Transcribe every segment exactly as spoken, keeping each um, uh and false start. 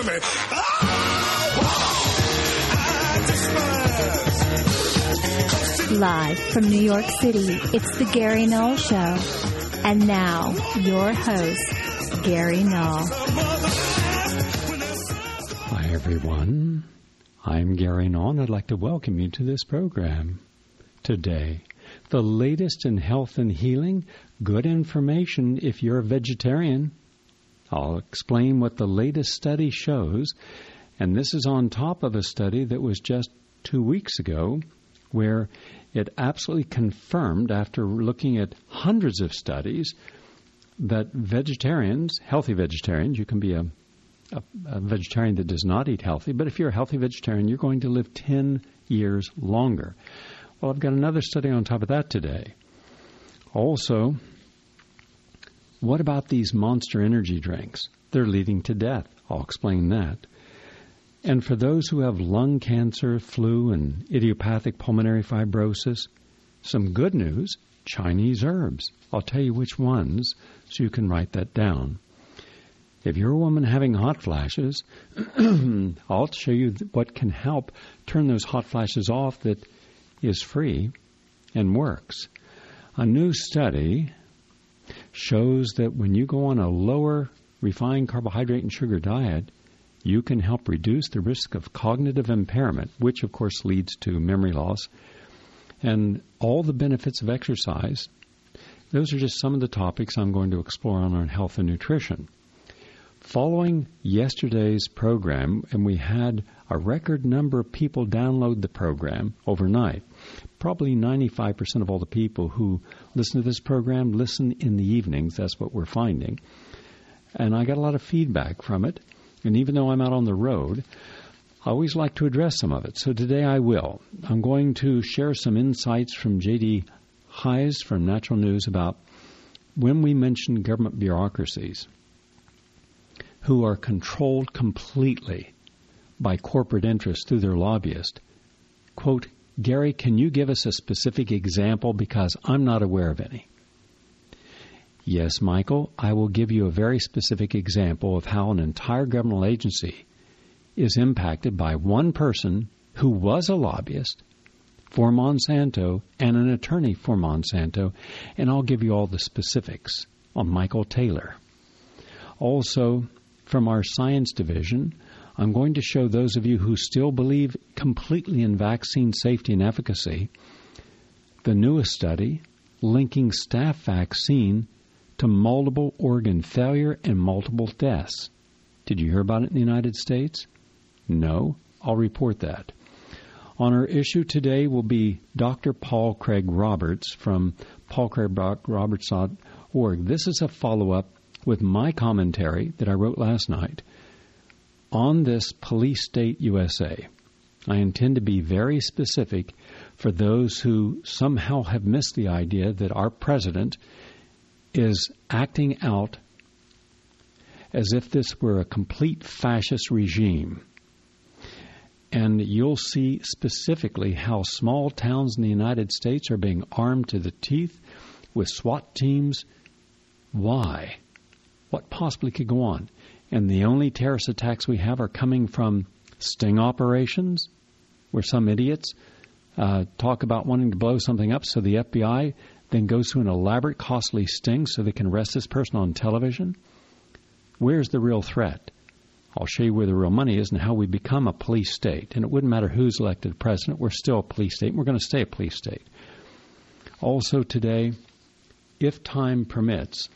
me. Oh, live from New York City, it's the Gary Null Show. And now, your host, Gary Null. Hi, everyone. I'm Gary Null, and I'd like to welcome you to this program today. The latest in health and healing, good information if you're a vegetarian. I'll explain what the latest study shows, and this is on top of a study that was just two weeks ago where it absolutely confirmed, after looking at hundreds of studies, that vegetarians, healthy vegetarians, you can be a, a, a vegetarian that does not eat healthy, but if you're a healthy vegetarian, you're going to live ten years longer. Well, I've got another study on top of that today. Also, what about these Monster energy drinks? They're leading to death. I'll explain that. And for those who have lung cancer, flu, and idiopathic pulmonary fibrosis, some good news, Chinese herbs. I'll tell you which ones so you can write that down. If you're a woman having hot flashes, I'll show you what can help turn those hot flashes off that is free and works. A new study shows that when you go on a lower refined carbohydrate and sugar diet, you can help reduce the risk of cognitive impairment, which of course leads to memory loss, and all the benefits of exercise. Those are just some of the topics I'm going to explore on our health and nutrition. Following yesterday's program, and we had a record number of people download the program overnight. Probably ninety-five percent of all the people who listen to this program listen in the evenings. That's what we're finding. And I got a lot of feedback from it. And even though I'm out on the road, I always like to address some of it. So today I will. I'm going to share some insights from J D Hyes from Natural News about when we mention government bureaucracies who are controlled completely by corporate interests through their lobbyists. Quote, Gary, can you give us a specific example because I'm not aware of any? Yes, Michael, I will give you a very specific example of how an entire governmental agency is impacted by one person who was a lobbyist for Monsanto and an attorney for Monsanto, and I'll give you all the specifics on Michael Taylor. Also, from our science division, I'm going to show those of you who still believe completely in vaccine safety and efficacy the newest study linking staph vaccine to multiple organ failure and multiple deaths. Did you hear about it in the United States? No? I'll report that. On our issue today will be Doctor Paul Craig Roberts from paul craig roberts dot org. This is a follow-up with my commentary that I wrote last night on this police state U S A. I intend to be very specific for those who somehow have missed the idea that our president is acting out as if this were a complete fascist regime. And you'll see specifically how small towns in the United States are being armed to the teeth with SWAT teams. Why? What possibly could go on? And the only terrorist attacks we have are coming from sting operations, where some idiots uh, talk about wanting to blow something up, so the F B I then goes through an elaborate, costly sting so they can arrest this person on television. Where's the real threat? I'll show you where the real money is and how we become a police state. And it wouldn't matter who's elected president. We're still a police state, and we're going to stay a police state. Also today, if time permits,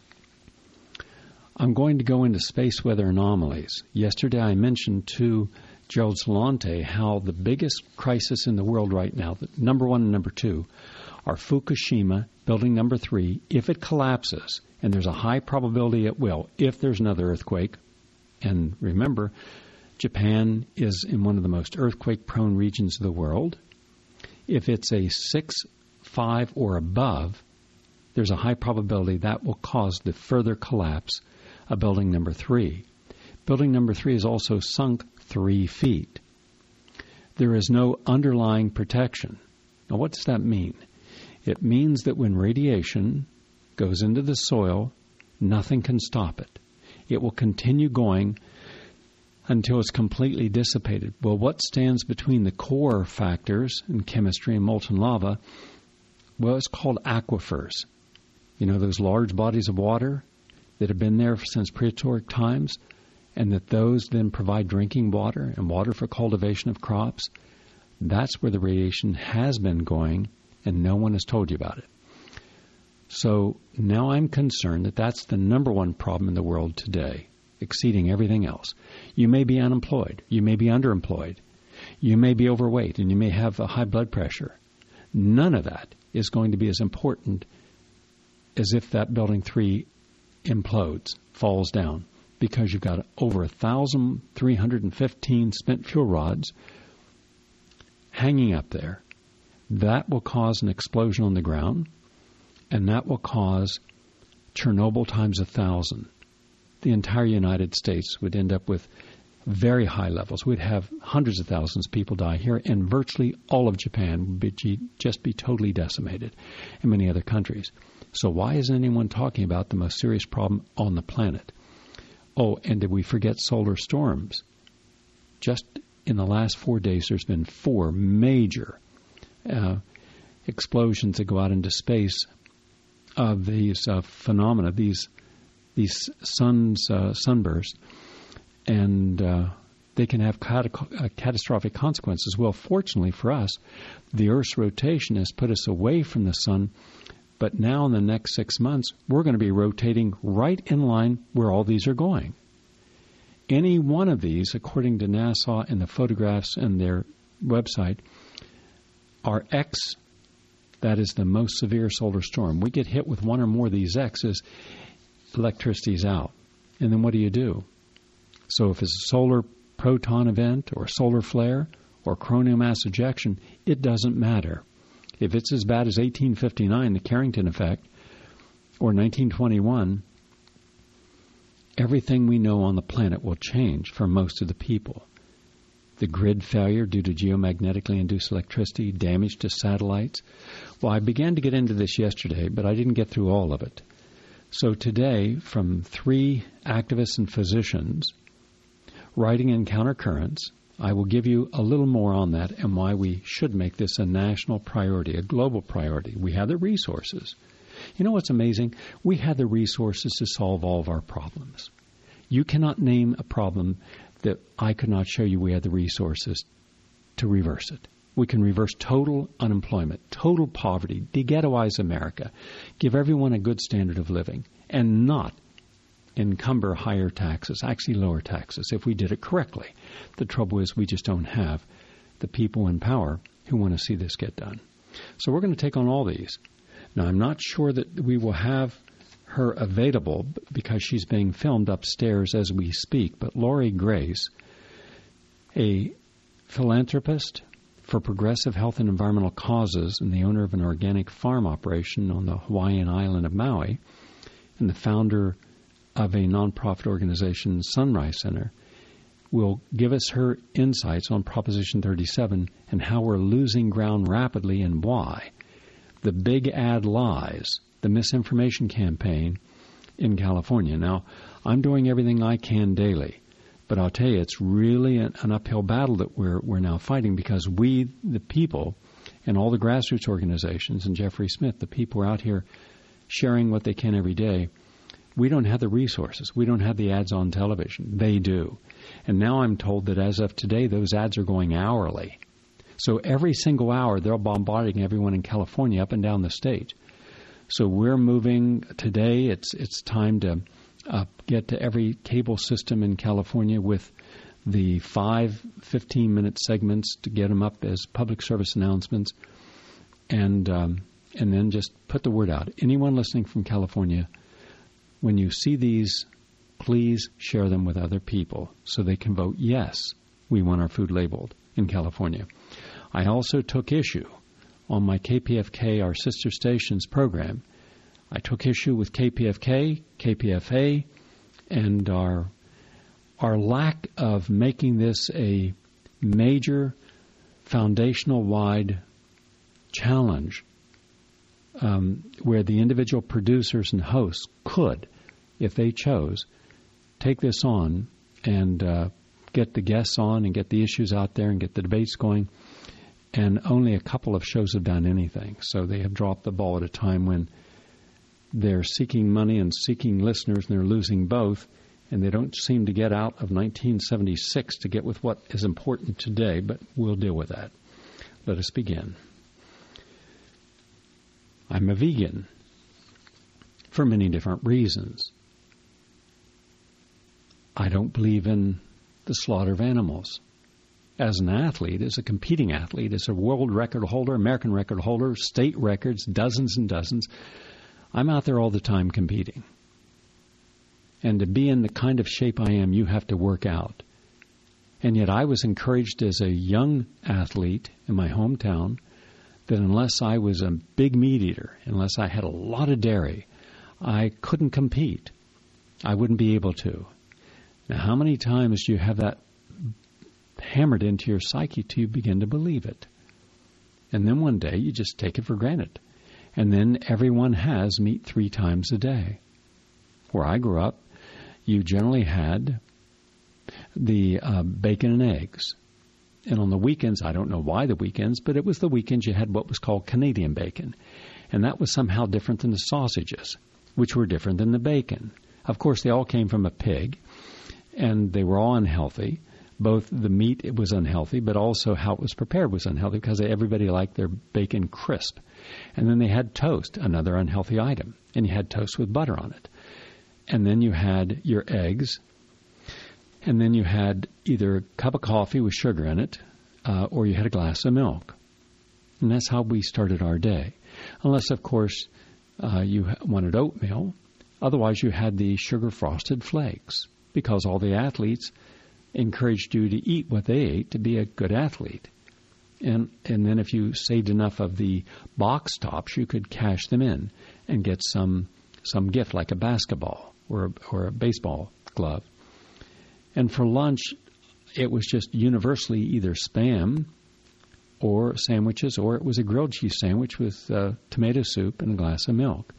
I'm going to go into space weather anomalies. Yesterday I mentioned to Gerald Celente how the biggest crisis in the world right now, the number one and number two, are Fukushima, building number three. If it collapses, and there's a high probability it will, if there's another earthquake, and remember, Japan is in one of the most earthquake-prone regions of the world. If it's a six, five, or above, there's a high probability that will cause the further collapse of building number three. Building number three is also sunk three feet. There is no underlying protection. Now, what does that mean? It means that when radiation goes into the soil, nothing can stop it. It will continue going until it's completely dissipated. Well, what stands between the core factors in chemistry and molten lava? Well, it's called aquifers. You know, those large bodies of water that have been there since prehistoric times, and that those then provide drinking water and water for cultivation of crops. That's where the radiation has been going, and no one has told you about it. So now I'm concerned that that's the number one problem in the world today, exceeding everything else. You may be unemployed. You may be underemployed. You may be overweight, and you may have a high blood pressure. None of that is going to be as important as if that building three implodes, falls down, because you've got over one thousand three hundred fifteen spent fuel rods hanging up there. That will cause an explosion on the ground, and that will cause Chernobyl times a thousand. The entire United States would end up with very high levels. We'd have hundreds of thousands of people die here, and virtually all of Japan would be, just be totally decimated, and many other countries. So why isn't anyone talking about the most serious problem on the planet? Oh, and did we forget solar storms? Just in the last four days, there's been four major uh, explosions that go out into space of these uh, phenomena, these these suns, uh, sunbursts, and uh, they can have cat- uh, catastrophic consequences. Well, fortunately for us, the Earth's rotation has put us away from the sun, but now in the next six months, we're going to be rotating right in line where all these are going. Any one of these, according to NASA and the photographs and their website, are X. That is the most severe solar storm. We get hit with one or more of these X's, electricity's out. And then what do you do? So if it's a solar proton event or solar flare or coronal mass ejection, it doesn't matter. If it's as bad as eighteen fifty-nine, the Carrington effect, or nineteen twenty-one, everything we know on the planet will change for most of the people. The grid failure due to geomagnetically induced electricity, damage to satellites. Well, I began to get into this yesterday, but I didn't get through all of it. So today, from three activists and physicians writing in Countercurrents, I will give you a little more on that and why we should make this a national priority, a global priority. We have the resources. You know what's amazing? We have the resources to solve all of our problems. You cannot name a problem that I could not show you we had the resources to reverse it. We can reverse total unemployment, total poverty, de-ghettoize America, give everyone a good standard of living, and not encumber higher taxes, actually lower taxes, if we did it correctly. The trouble is we just don't have the people in power who want to see this get done. So we're going to take on all these. Now, I'm not sure that we will have her available because she's being filmed upstairs as we speak, but Lori Grace, a philanthropist for progressive health and environmental causes and the owner of an organic farm operation on the Hawaiian island of Maui, and the founder of a nonprofit organization, Sunrise Center, will give us her insights on Proposition thirty-seven and how we're losing ground rapidly and why. The big ad lies, the misinformation campaign in California. Now, I'm doing everything I can daily, but I'll tell you, it's really an, an uphill battle that we're we're now fighting because we, the people, and all the grassroots organizations, and Jeffrey Smith, the people are out here sharing what they can every day. We don't have the resources. We don't have the ads on television. They do. And now I'm told that as of today, those ads are going hourly. So every single hour, they're bombarding everyone in California up and down the state. So we're moving today. It's it's time to uh, get to every cable system in California with the five fifteen-minute segments to get them up as public service announcements, and um, and then just put the word out. Anyone listening from California, when you see these, please share them with other people so they can vote, yes, we want our food labeled in California. I also took issue on my K P F K, our sister stations program. I took issue with K P F K, K P F A, and our our lack of making this a major foundational-wide challenge um, where the individual producers and hosts could, if they chose, take this on and uh, get the guests on and get the issues out there and get the debates going. And only a couple of shows have done anything. So they have dropped the ball at a time when they're seeking money and seeking listeners, and they're losing both. And they don't seem to get out of nineteen seventy-six to get with what is important today, but we'll deal with that. Let us begin. I'm a vegan for many different reasons. I don't believe in the slaughter of animals. As an athlete, as a competing athlete, as a world record holder, American record holder, state records, dozens and dozens, I'm out there all the time competing. And to be in the kind of shape I am, you have to work out. And yet I was encouraged as a young athlete in my hometown that unless I was a big meat eater, unless I had a lot of dairy, I couldn't compete. I wouldn't be able to. Now, how many times do you have that hammered into your psyche till you begin to believe it? And then one day you just take it for granted. And then everyone has meat three times a day. Where I grew up, you generally had the uh, bacon and eggs. And on the weekends, I don't know why the weekends, but it was the weekends you had what was called Canadian bacon. And that was somehow different than the sausages, which were different than the bacon. Of course, they all came from a pig, and they were all unhealthy. Both the meat, it was unhealthy, but also how it was prepared was unhealthy because everybody liked their bacon crisp. And then they had toast, another unhealthy item. And you had toast with butter on it. And then you had your eggs. And then you had either a cup of coffee with sugar in it, uh, or you had a glass of milk. And that's how we started our day. Unless, of course, uh, you wanted oatmeal. Otherwise, you had the sugar-frosted flakes because all the athletes encouraged you to eat what they ate to be a good athlete. And and then if you saved enough of the box tops, you could cash them in and get some some gift like a basketball or or a baseball glove. And for lunch, it was just universally either Spam or sandwiches, or it was a grilled cheese sandwich with uh, tomato soup and a glass of milk.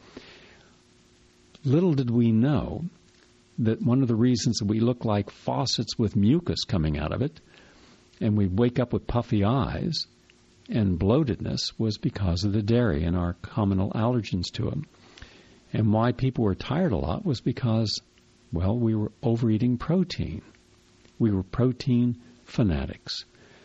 Little did we know that one of the reasons that we look like faucets with mucus coming out of it, and we wake up with puffy eyes and bloatedness, was because of the dairy and our common allergens to them. And why people were tired a lot was because, well, we were overeating protein. We were protein fanatics.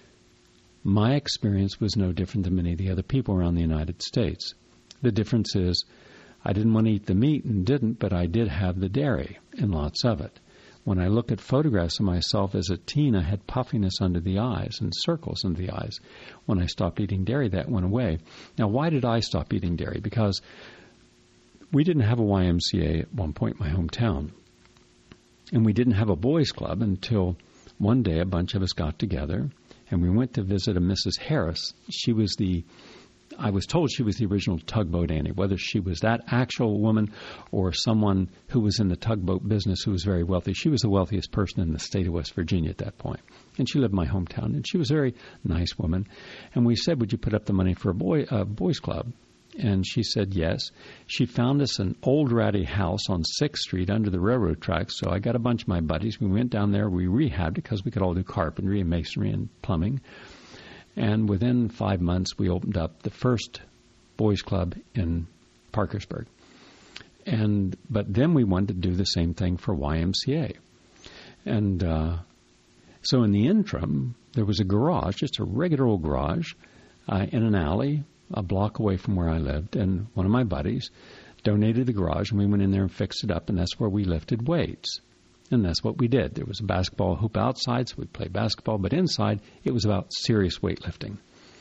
My experience was no different than many of the other people around the United States. The difference is I didn't want to eat the meat and didn't, but I did have the dairy and lots of it. When I look at photographs of myself as a teen, I had puffiness under the eyes and circles under the eyes. When I stopped eating dairy, that went away. Now, why did I stop eating dairy? Because we didn't have a Y M C A at one point in my hometown. And we didn't have a boys' club until one day a bunch of us got together and we went to visit a Missus Harris. She was the I was told she was the original Tugboat Annie. Whether she was that actual woman or someone who was in the tugboat business who was very wealthy, she was the wealthiest person in the state of West Virginia at that point. And she lived in my hometown, and she was a very nice woman. And we said, would you put up the money for a boy, uh, boys' club? And she said yes. She found us an old ratty house on sixth street under the railroad tracks. So I got a bunch of my buddies. We went down there. We rehabbed it because we could all do carpentry and masonry and plumbing. And within five months, we opened up the first boys' club in Parkersburg. And but then we wanted to do the same thing for Y M C A. And uh, so in the interim, there was a garage, just a regular old garage, uh, in an alley a block away from where I lived. And one of my buddies donated the garage, and we went in there and fixed it up, and that's where we lifted weights. And that's what we did. There was a basketball hoop outside, so we'd play basketball, but inside it was about serious weightlifting.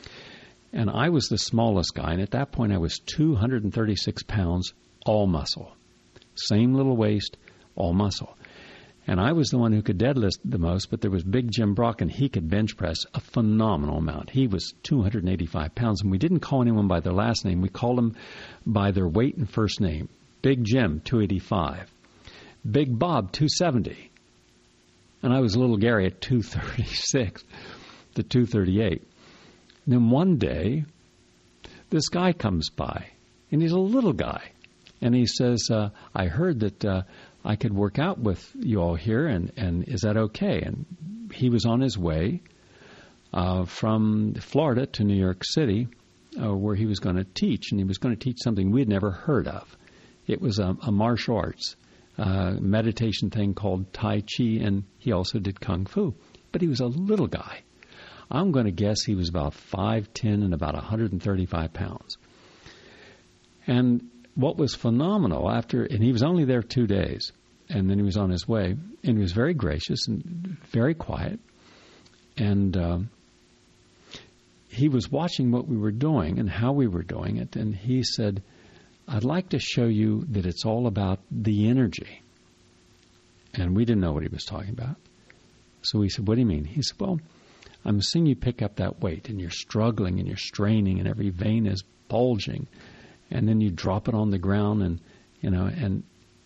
And I was the smallest guy, and at that point I was two hundred thirty-six pounds, all muscle. Same little waist, all muscle. And I was the one who could deadlift the most, but there was Big Jim Brock, and he could bench press a phenomenal amount. He was two hundred eighty-five pounds, and we didn't call anyone by their last name. We called them by their weight and first name. Big Jim, two eighty-five. Big Bob, two seventy. And I was little Gary at two thirty-six to two thirty-eight. And then one day, this guy comes by, and he's a little guy. And he says, uh, I heard that uh, I could work out with you all here, and, and is that okay? And he was on his way uh, from Florida to New York City, uh, where he was going to teach, and he was going to teach something we had never heard of. It was a, a martial arts uh, meditation thing called Tai Chi, and he also did Kung Fu. But he was a little guy. I'm going to guess he was about five ten and about one hundred thirty-five pounds. And what was phenomenal after, and he was only there two days, and then he was on his way, and he was very gracious and very quiet, and um, he was watching what we were doing and how we were doing it, and he said, I'd like to show you that it's all about the energy. And we didn't know what he was talking about. So we said, what do you mean? He said, well, I'm seeing you pick up that weight, and you're struggling, and you're straining, and every vein is bulging. And then you drop it on the ground, and, you know, and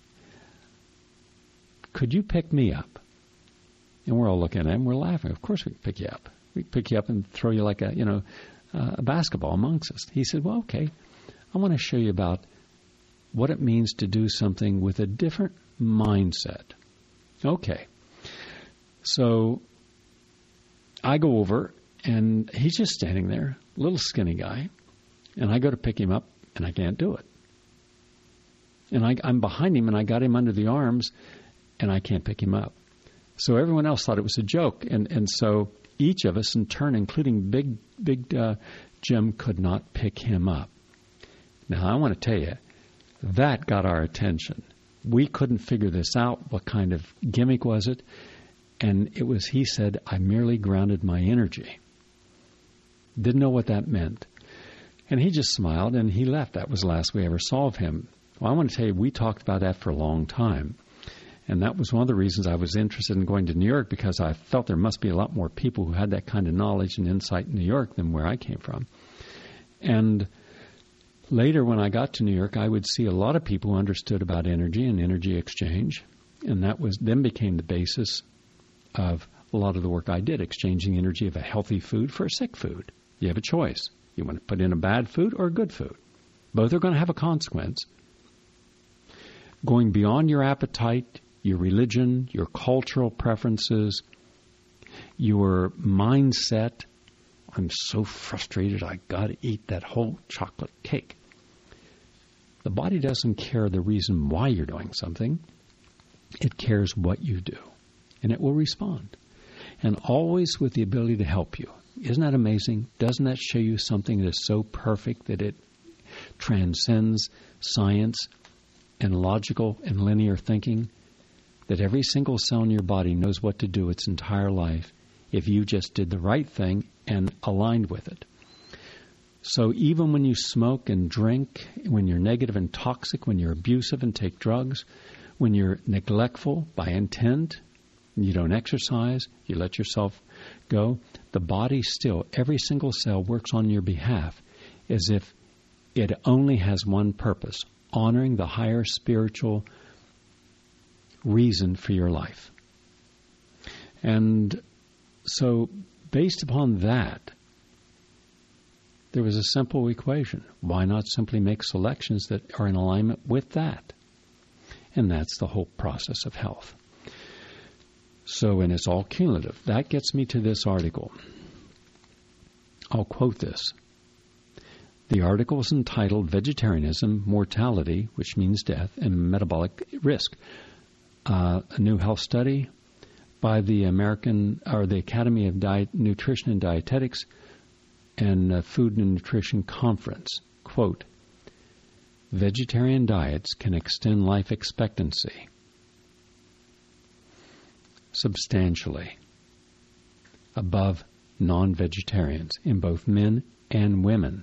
could you pick me up? And we're all looking at him, we're laughing. Of course we can pick you up. We can pick you up and throw you like a, you know, uh, a basketball amongst us. He said, well, okay, I want to show you about what it means to do something with a different mindset. Okay. So I go over, and he's just standing there, little skinny guy, and I go to pick him up, and I can't do it. And I, I'm behind him, and I got him under the arms, and I can't pick him up. So everyone else thought it was a joke, and, and so each of us in turn, including Big Big uh, Jim, could not pick him up. Now, I want to tell you, that got our attention. We couldn't figure this out. What kind of gimmick was it? And it was, he said, I merely grounded my energy. Didn't know what that meant. And he just smiled, and he left. That was the last we ever saw of him. Well, I want to tell you, we talked about that for a long time. And that was one of the reasons I was interested in going to New York, because I felt there must be a lot more people who had that kind of knowledge and insight in New York than where I came from. And later, when I got to New York, I would see a lot of people who understood about energy and energy exchange. And that was then became the basis of a lot of the work I did, exchanging energy of a healthy food for a sick food. You have a choice. You want to put in a bad food or a good food. Both are going to have a consequence. Going beyond your appetite, your religion, your cultural preferences, your mindset. I'm so frustrated, I got to eat that whole chocolate cake. The body doesn't care the reason why you're doing something. It cares what you do, and it will respond. And always with the ability to help you. Isn't that amazing? Doesn't that show you something that is so perfect that it transcends science and logical and linear thinking? That every single cell in your body knows what to do its entire life if you just did the right thing and aligned with it. So even when you smoke and drink, when you're negative and toxic, when you're abusive and take drugs, when you're neglectful by intent, you don't exercise, you let yourself go, the body still, every single cell works on your behalf as if it only has one purpose, honoring the higher spiritual reason for your life. And so based upon that, there was a simple equation. Why not simply make selections that are in alignment with that? And that's the whole process of health. So, and it's all cumulative. That gets me to this article. I'll quote this. The article is entitled Vegetarianism, Mortality, which means death, and Metabolic Risk. Uh, a new health study by the American or the Academy of Diet, Nutrition and Dietetics and uh, Food and Nutrition Conference. Quote, vegetarian diets can extend life expectancy substantially above non-vegetarians in both men and women.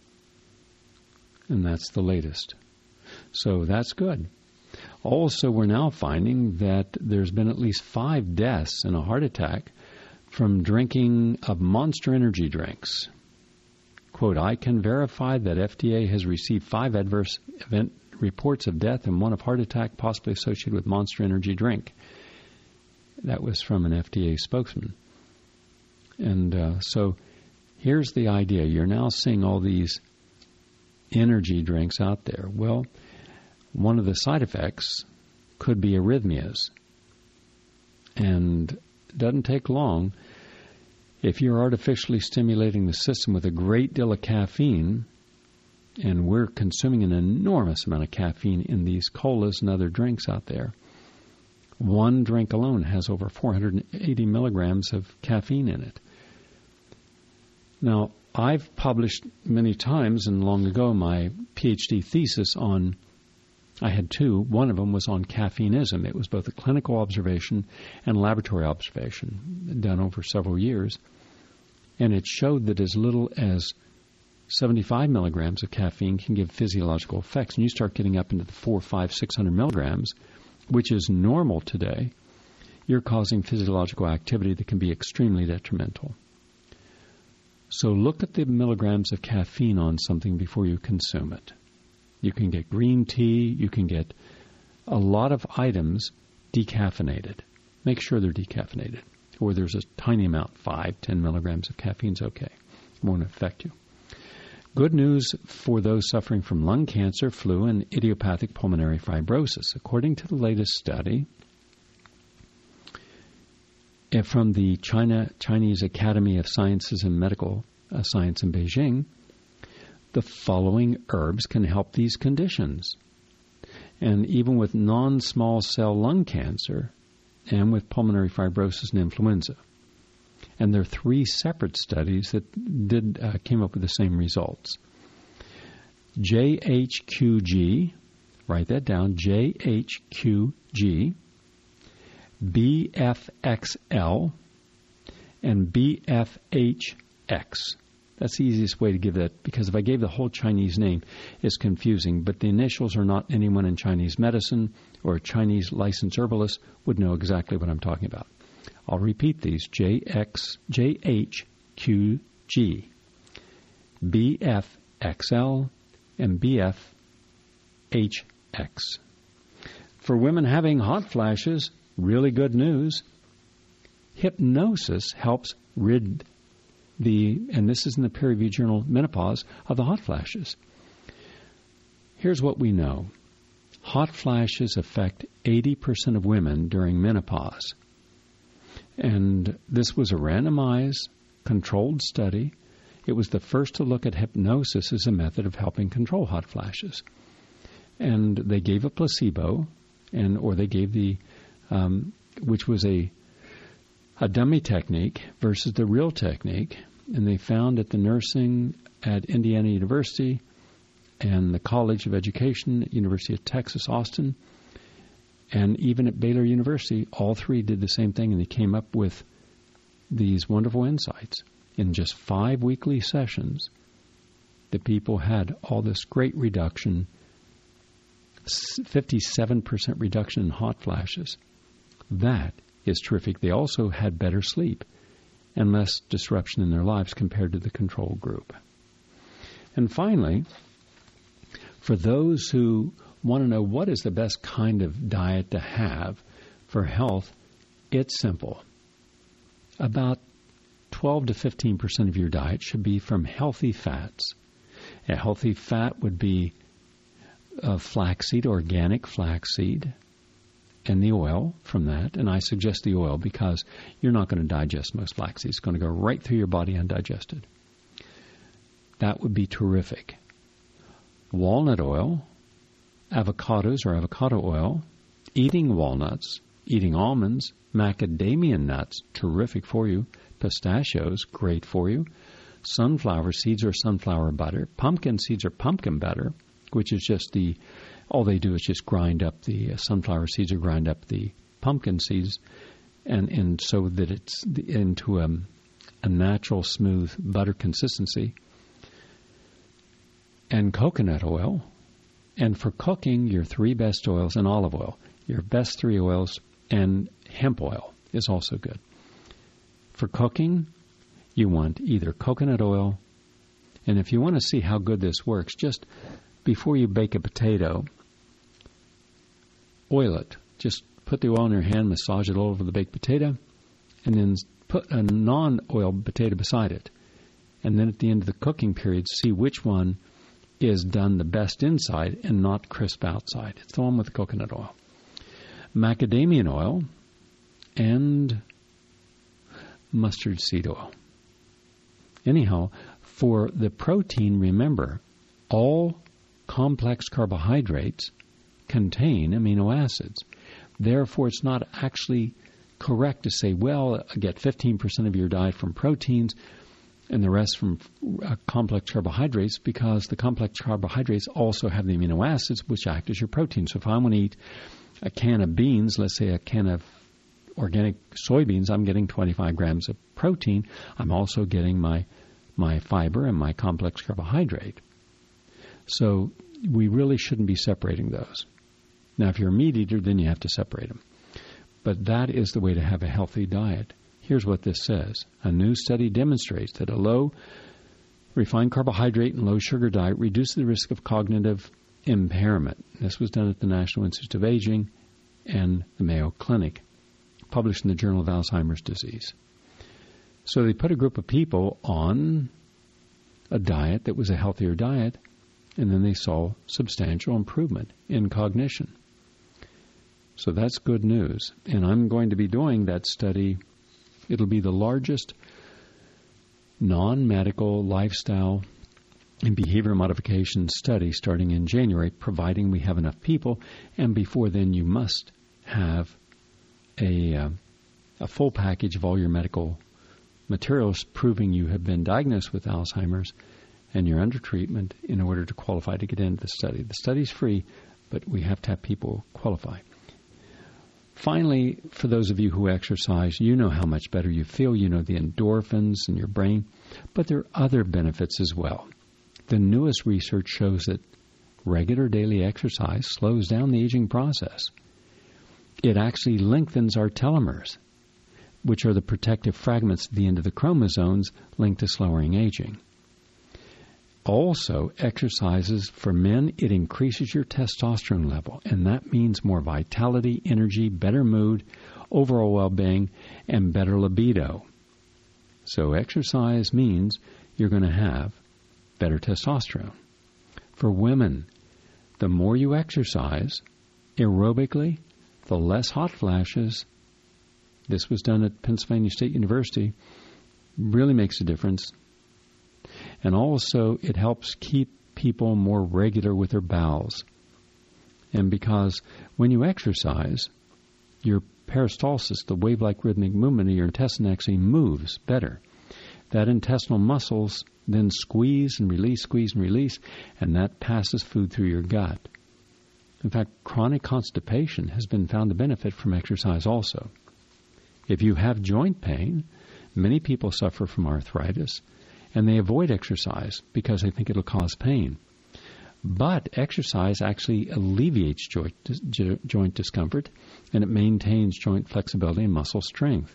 And that's the latest. So that's good. Also, we're now finding that there's been at least five deaths in a heart attack from drinking of Monster energy drinks. Quote, I can verify that F D A has received five adverse event reports of death and one of heart attack possibly associated with Monster energy drink. That was from an F D A spokesman. And uh, so here's the idea. You're now seeing all these energy drinks out there. Well, one of the side effects could be arrhythmias. And it doesn't take long. If you're artificially stimulating the system with a great deal of caffeine, and we're consuming an enormous amount of caffeine in these colas and other drinks out there, one drink alone has over four hundred eighty milligrams of caffeine in it. Now, I've published many times, and long ago, my PhD thesis on, I had two. One of them was on caffeineism. It was both a clinical observation and laboratory observation done over several years. And it showed that as little as seventy-five milligrams of caffeine can give physiological effects. And you start getting up into the four, five, six hundred milligrams, which is normal today, you're causing physiological activity that can be extremely detrimental. So look at the milligrams of caffeine on something before you consume it. You can get green tea. You can get a lot of items decaffeinated. Make sure they're decaffeinated. Or there's a tiny amount, five, ten milligrams of caffeine's okay. It won't affect you. Good news for those suffering from lung cancer, flu, and idiopathic pulmonary fibrosis. According to the latest study from the China Chinese Academy of Sciences and Medical uh, Science in Beijing, the following herbs can help these conditions. And even with non-small cell lung cancer and with pulmonary fibrosis and influenza. And there are three separate studies that did uh, came up with the same results. J H Q G, write that down, J H Q G, B F X L, and B F H X. That's the easiest way to give that, because if I gave the whole Chinese name, it's confusing. But the initials are not anyone in Chinese medicine or a Chinese licensed herbalist would know exactly what I'm talking about. I'll repeat these, J X, J H Q G, B F X L, and B F H X. For women having hot flashes, really good news. Hypnosis helps rid the, and this is in the peer-reviewed journal Menopause, of the hot flashes. Here's what we know. Hot flashes affect eighty percent of women during menopause. And this was a randomized, controlled study. It was the first to look at hypnosis as a method of helping control hot flashes. And they gave a placebo, and or they gave the, um, which was a a dummy technique versus the real technique. And they found at the nursing at Indiana University and the College of Education at University of Texas, Austin, and even at Baylor University, all three did the same thing, and they came up with these wonderful insights. In just five weekly sessions, the people had all this great reduction, fifty-seven percent reduction in hot flashes. That is terrific. They also had better sleep and less disruption in their lives compared to the control group. And finally, for those who want to know what is the best kind of diet to have for health, it's simple. About twelve to fifteen percent of your diet should be from healthy fats. A healthy fat would be uh, flaxseed, organic flaxseed, and the oil from that. And I suggest the oil because you're not going to digest most flaxseed. It's going to go right through your body undigested. That would be terrific. Walnut oil, avocados or avocado oil, eating walnuts, eating almonds, macadamia nuts, terrific for you, pistachios, great for you, sunflower seeds or sunflower butter, pumpkin seeds or pumpkin butter, which is just the, all they do is just grind up the uh, sunflower seeds or grind up the pumpkin seeds and, and so that it's the, into a, a natural smooth butter consistency, and coconut oil. And for cooking, your three best oils and olive oil, your best three oils, and hemp oil is also good. For cooking, you want either coconut oil, and if you want to see how good this works, just before you bake a potato, oil it. Just put the oil in your hand, massage it all over the baked potato, and then put a non-oiled potato beside it. And then at the end of the cooking period, see which one is done the best inside and not crisp outside. It's the one with the coconut oil. macadamia oil, and mustard seed oil. Anyhow, for the protein, remember, all complex carbohydrates contain amino acids. Therefore, it's not actually correct to say, well, get fifteen percent of your diet from proteins and the rest from uh, complex carbohydrates, because the complex carbohydrates also have the amino acids which act as your protein. So if I want to eat a can of beans, let's say a can of organic soybeans, I'm getting twenty-five grams of protein. I'm also getting my my fiber and my complex carbohydrate. So we really shouldn't be separating those. Now, if you're a meat eater, then you have to separate them. But that is the way to have a healthy diet. Here's what this says. A new study demonstrates that a low refined carbohydrate and low sugar diet reduces the risk of cognitive impairment. This was done at the National Institute of Aging and the Mayo Clinic, published in the Journal of Alzheimer's Disease. So they put a group of people on a diet that was a healthier diet, and then they saw substantial improvement in cognition. So that's good news. And I'm going to be doing that study. It'll be the largest non-medical lifestyle and behavior modification study starting in January, providing we have enough people. And before then, you must have a, uh, a full package of all your medical materials proving you have been diagnosed with Alzheimer's and you're under treatment in order to qualify to get into the study. The study's free, but we have to have people qualify. Finally, for those of you who exercise, you know how much better you feel. You know the endorphins in your brain. But there are other benefits as well. The newest research shows that regular daily exercise slows down the aging process. It actually lengthens our telomeres, which are the protective fragments at the end of the chromosomes linked to slowing aging. Also, exercises for men, it increases your testosterone level, and that means more vitality, energy, better mood, overall well-being, and better libido. So exercise means you're going to have better testosterone. For women, the more you exercise aerobically, the less hot flashes. This was done at Pennsylvania State University. Really makes a difference. And also, it helps keep people more regular with their bowels. And because when you exercise, your peristalsis, the wave-like rhythmic movement of your intestine, actually moves better. That intestinal muscles then squeeze and release, squeeze and release, and that passes food through your gut. In fact, chronic constipation has been found to benefit from exercise also. If you have joint pain, many people suffer from arthritis, and they avoid exercise because they think it'll cause pain. But exercise actually alleviates joint, joint discomfort, and it maintains joint flexibility and muscle strength.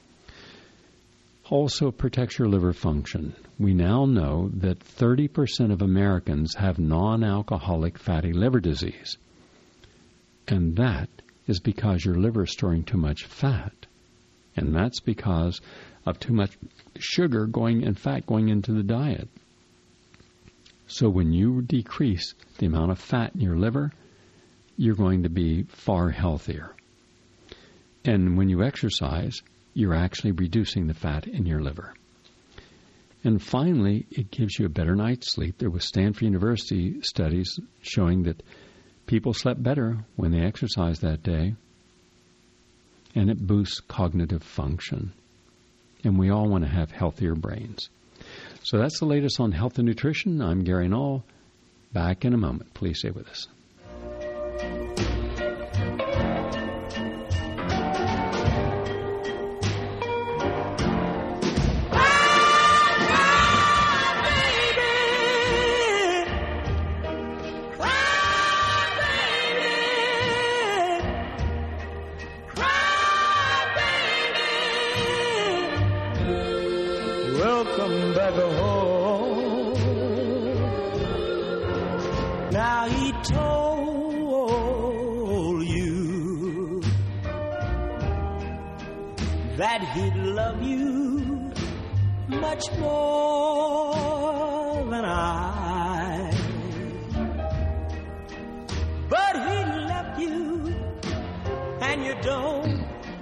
Also protects your liver function. We now know that thirty percent of Americans have non-alcoholic fatty liver disease. And that is because your liver is storing too much fat. And that's because of too much sugar going and fat going into the diet. So when you decrease the amount of fat in your liver, you're going to be far healthier. And when you exercise, you're actually reducing the fat in your liver. And finally, it gives you a better night's sleep. There was Stanford University studies showing that people slept better when they exercised that day, and it boosts cognitive function. And we all want to have healthier brains. So that's the latest on health and nutrition. I'm Gary Null. Back in a moment. Please stay with us. Welcome back home. Now he told you that he'd love you much more than I, but he left you and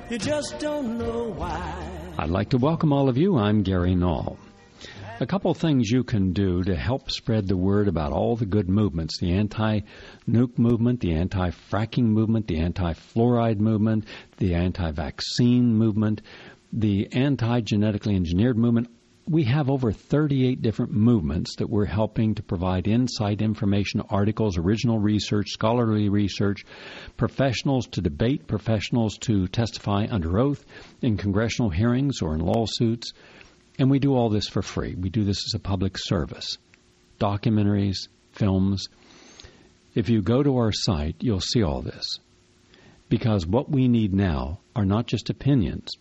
You just don't know why. I'd like to welcome all of you. I'm Gary Null. A couple things you can do to help spread the word about all the good movements, the anti-nuke movement, the anti-fracking movement, the anti-fluoride movement, the anti-vaccine movement, the anti-genetically engineered movement. We have over thirty-eight different movements that we're helping to provide insight, information, articles, original research, scholarly research, professionals to debate, professionals to testify under oath in congressional hearings or in lawsuits. And we do all this for free. We do this as a public service. Documentaries, films. If you go to our site, you'll see all this. Because what we need now are not just opinions.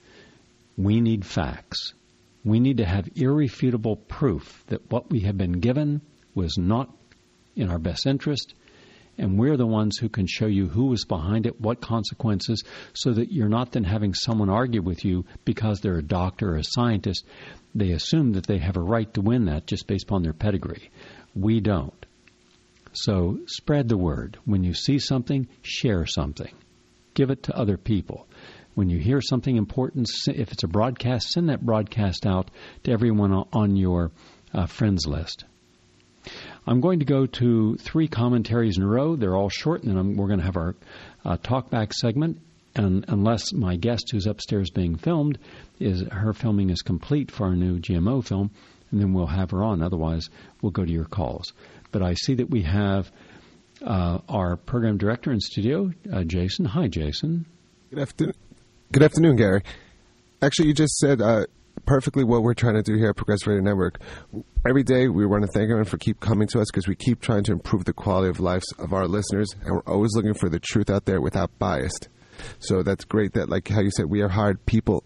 We need facts. We need to have irrefutable proof that what we have been given was not in our best interest, and we're the ones who can show you who was behind it, what consequences, so that you're not then having someone argue with you because they're a doctor or a scientist. They assume that they have a right to win that just based upon their pedigree. We don't. So spread the word. When you see something, share something. Give it to other people. When you hear something important, if it's a broadcast, send that broadcast out to everyone on your uh, friends list. I'm going to go to three commentaries in a row. They're all short, and then I'm, we're going to have our uh, talkback segment. And unless my guest who's upstairs being filmed, is her filming is complete for our new G M O film, and then we'll have her on. Otherwise, we'll go to your calls. But I see that we have uh, our program director in studio, uh, Jason. Hi, Jason. Good afternoon. Good afternoon, Gary. Actually, you just said uh, perfectly what we're trying to do here at Progressive Radio Network. Every day, we want to thank everyone for keep coming to us because we keep trying to improve the quality of lives of our listeners, and we're always looking for the truth out there without bias. So that's great that, like how you said, we have hired people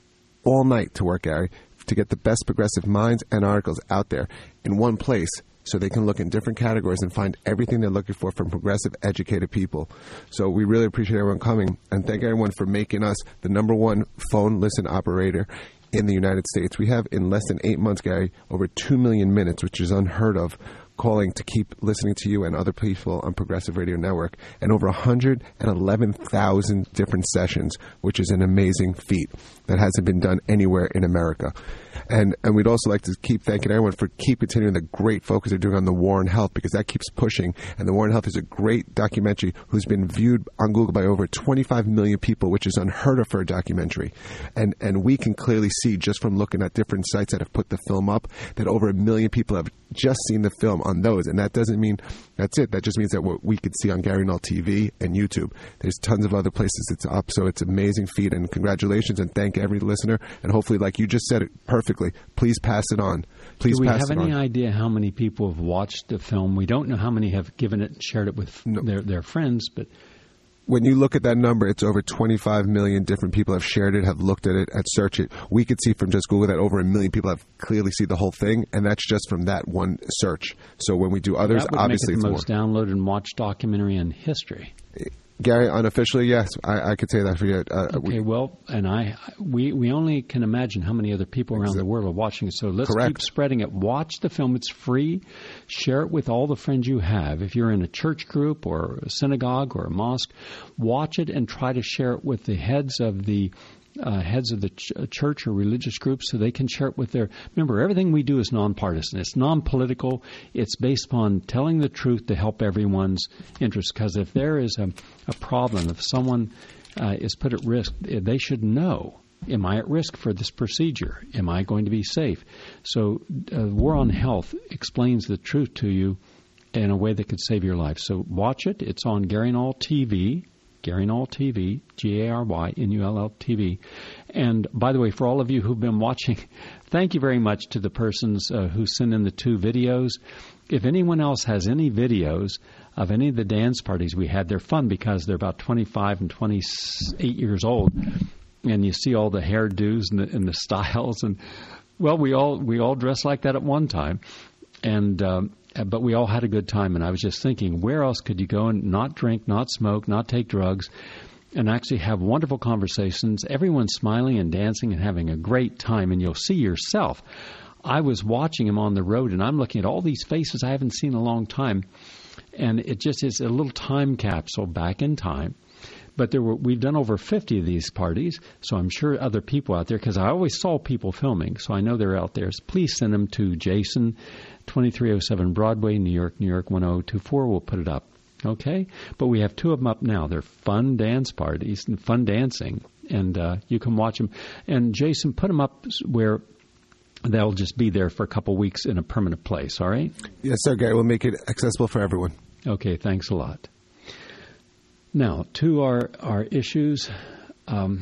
all night to work, Gary, to get the best progressive minds and articles out there in one place, so they can look in different categories and find everything they're looking for from progressive, educated people. So we really appreciate everyone coming, and thank everyone for making us the number one phone listen operator in the United States. We have, in less than eight months, Gary, over two million minutes, which is unheard of, calling to keep listening to you and other people on Progressive Radio Network, and over one hundred eleven thousand different sessions, which is an amazing feat that hasn't been done anywhere in America. And and we'd also like to keep thanking everyone for keep continuing the great focus they're doing on the war on health, because that keeps pushing. And the war on health is a great documentary who's been viewed on Google by over twenty-five million people, which is unheard of for a documentary. And and we can clearly see just from looking at different sites that have put the film up that over a million people have just seen the film on those. And that doesn't mean that's it. That just means that what we could see on Gary Null T V and YouTube. There's tons of other places it's up. So it's an amazing feat. And congratulations, and thank every listener. And hopefully, like you just said it perfectly, please pass it on. Please Do we pass have it any on. idea how many people have watched the film? We don't know how many have given it and shared it with No. their, their friends, but When you look at that number, it's over twenty-five million different people have shared it, have looked at it, have searched it. We could see from just Google that over a million people have clearly seen the whole thing, and that's just from that one search. So when we do others, that would obviously make it the it's most more. downloaded and watched documentary in history. Gary, unofficially, yes, I, I could say that for you. Uh, Okay, we, well, and I, we, we only can imagine how many other people around the world are watching it. So let's Correct. keep spreading it. Watch the film; it's free. Share it with all the friends you have. If you're in a church group or a synagogue or a mosque, watch it and try to share it with the heads of the uh, heads of the ch- church or religious groups, so they can share it with their. Remember, everything we do is nonpartisan. It's non-political. It's based upon telling the truth to help everyone's interest. Because if there is a, a problem, if someone uh, is put at risk, they should know. Am I at risk for this procedure? Am I going to be safe? So uh, War on Health explains the truth to you in a way that could save your life. So watch it. It's on Gary Null T V. Gary Null T V, G A R Y N U L L T V. And by the way, for all of you who've been watching, thank you very much to the persons uh, who sent in the two videos. If anyone else has any videos of any of the dance parties we had, they're fun because they're about twenty-five and twenty-eight years old. And you see all the hairdos and the, and the styles. And, well, we all we all dressed like that at one time. And um, but we all had a good time, and I was just thinking, where else could you go and not drink, not smoke, not take drugs, and actually have wonderful conversations, everyone smiling and dancing and having a great time, and you'll see yourself. I was watching him on the road, and I'm looking at all these faces I haven't seen in a long time, and it just is a little time capsule back in time. But there were we've done over fifty of these parties, so I'm sure other people out there, because I always saw people filming, so I know they're out there. So please send them to Jason, twenty-three oh seven Broadway, New York, New York one oh two four. We'll put it up. Okay? But we have two of them up now. They're fun dance parties and fun dancing, and uh, you can watch them. And Jason, put them up where they'll just be there for a couple weeks in a permanent place, all right? Yes, sir, Gary. We'll make it accessible for everyone. Okay, thanks a lot. Now, to our, our issues. Um,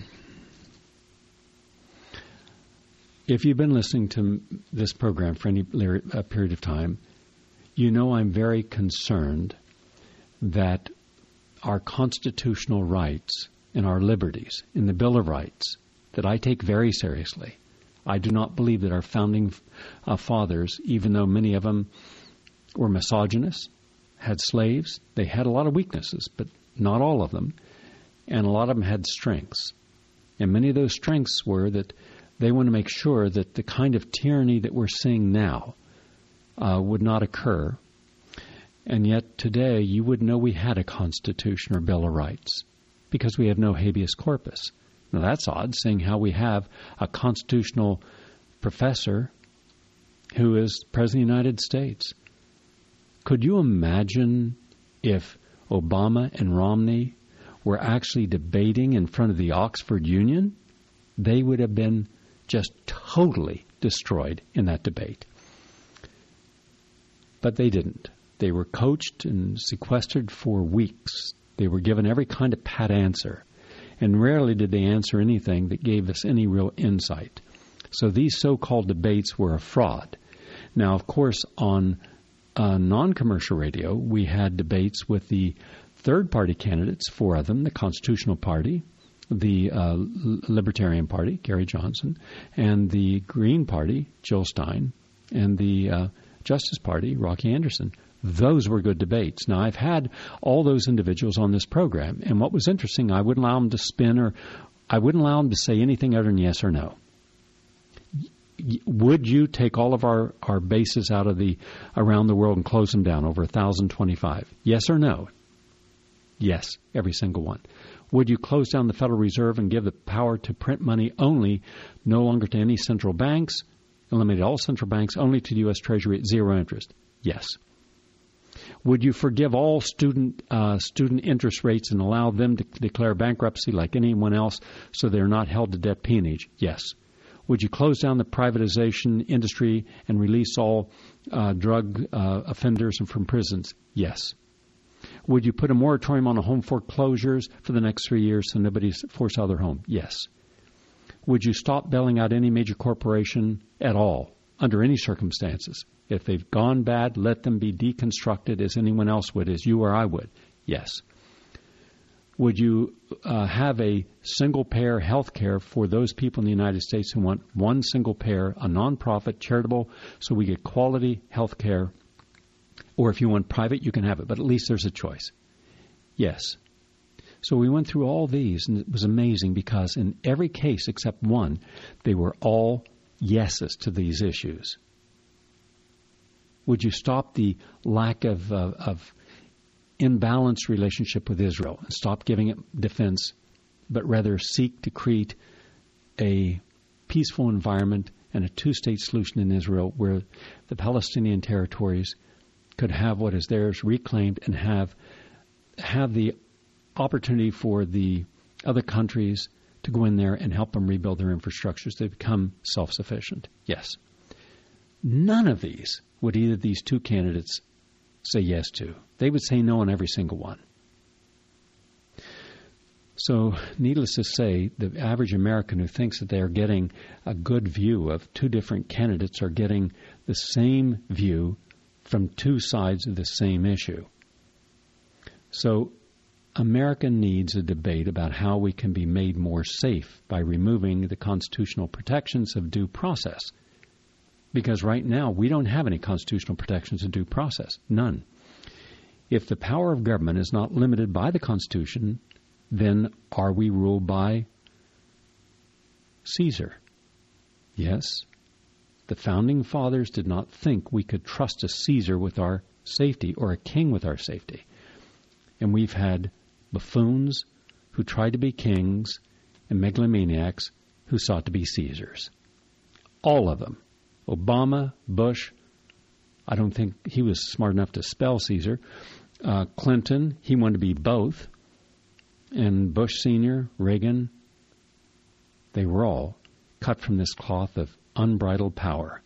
if you've been listening to this program for any uh, period of time, you know I'm very concerned that our constitutional rights and our liberties in the Bill of Rights, that I take very seriously. I do not believe that our founding uh, fathers, even though many of them were misogynists, had slaves, they had a lot of weaknesses, but not all of them, and a lot of them had strengths. And many of those strengths were that they want to make sure that the kind of tyranny that we're seeing now uh, would not occur. And yet today you wouldn't know we had a Constitution or Bill of Rights because we have no habeas corpus. Now that's odd, seeing how we have a constitutional professor who is President of the United States. Could you imagine if Obama and Romney were actually debating in front of the Oxford Union? They would have been just totally destroyed in that debate. But they didn't. They were coached and sequestered for weeks. They were given every kind of pat answer. And rarely did they answer anything that gave us any real insight. So these so-called debates were a fraud. Now, of course, on uh, non-commercial radio, we had debates with the third-party candidates, four of them, the Constitutional Party, the uh, Libertarian Party, Gary Johnson, and the Green Party, Jill Stein, and the uh, Justice Party, Rocky Anderson. Those were good debates. Now, I've had all those individuals on this program, and what was interesting, I wouldn't allow them to spin or I wouldn't allow them to say anything other than yes or no. Would you take all of our, our bases out of the around the world and close them down, over one thousand twenty-five? Yes or no? Yes, every single one. Would you close down the Federal Reserve and give the power to print money only, no longer to any central banks, eliminate all central banks, only to the U S Treasury at zero interest? Yes. Would you forgive all student uh, student interest rates and allow them to declare bankruptcy like anyone else so they're not held to debt peonage? Yes. Would you close down the privatization industry and release all uh, drug uh, offenders from prisons? Yes. Would you put a moratorium on home foreclosures for the next three years so nobody's forced out of their home? Yes. Would you stop bailing out any major corporation at all, under any circumstances? If they've gone bad, let them be deconstructed as anyone else would, as you or I would? Yes. Would you uh, have a single-payer health care for those people in the United States who want one single payer, a nonprofit, charitable, so we get quality health care? Or if you want private, you can have it, but at least there's a choice. Yes. So we went through all these, and it was amazing because in every case except one, they were all yeses to these issues. Would you stop the lack of, uh, of imbalanced relationship with Israel and stop giving it defense, but rather seek to create a peaceful environment and a two-state solution in Israel where the Palestinian territories could have what is theirs reclaimed and have have the opportunity for the other countries to go in there and help them rebuild their infrastructures to become self-sufficient? Yes. None of these would either of these two candidates say yes to. They would say no on every single one. So, needless to say, the average American who thinks that they are getting a good view of two different candidates are getting the same view from two sides of the same issue. So, America needs a debate about how we can be made more safe by removing the constitutional protections of due process. Because right now, we don't have any constitutional protections of due process. None. If the power of government is not limited by the Constitution, then are we ruled by Caesar? Yes. The Founding Fathers did not think we could trust a Caesar with our safety or a king with our safety. And we've had buffoons who tried to be kings and megalomaniacs who sought to be Caesars. All of them. Obama, Bush, I don't think he was smart enough to spell Caesar. Uh, Clinton, he wanted to be both. And Bush Senior, Reagan, they were all cut from this cloth of unbridled power.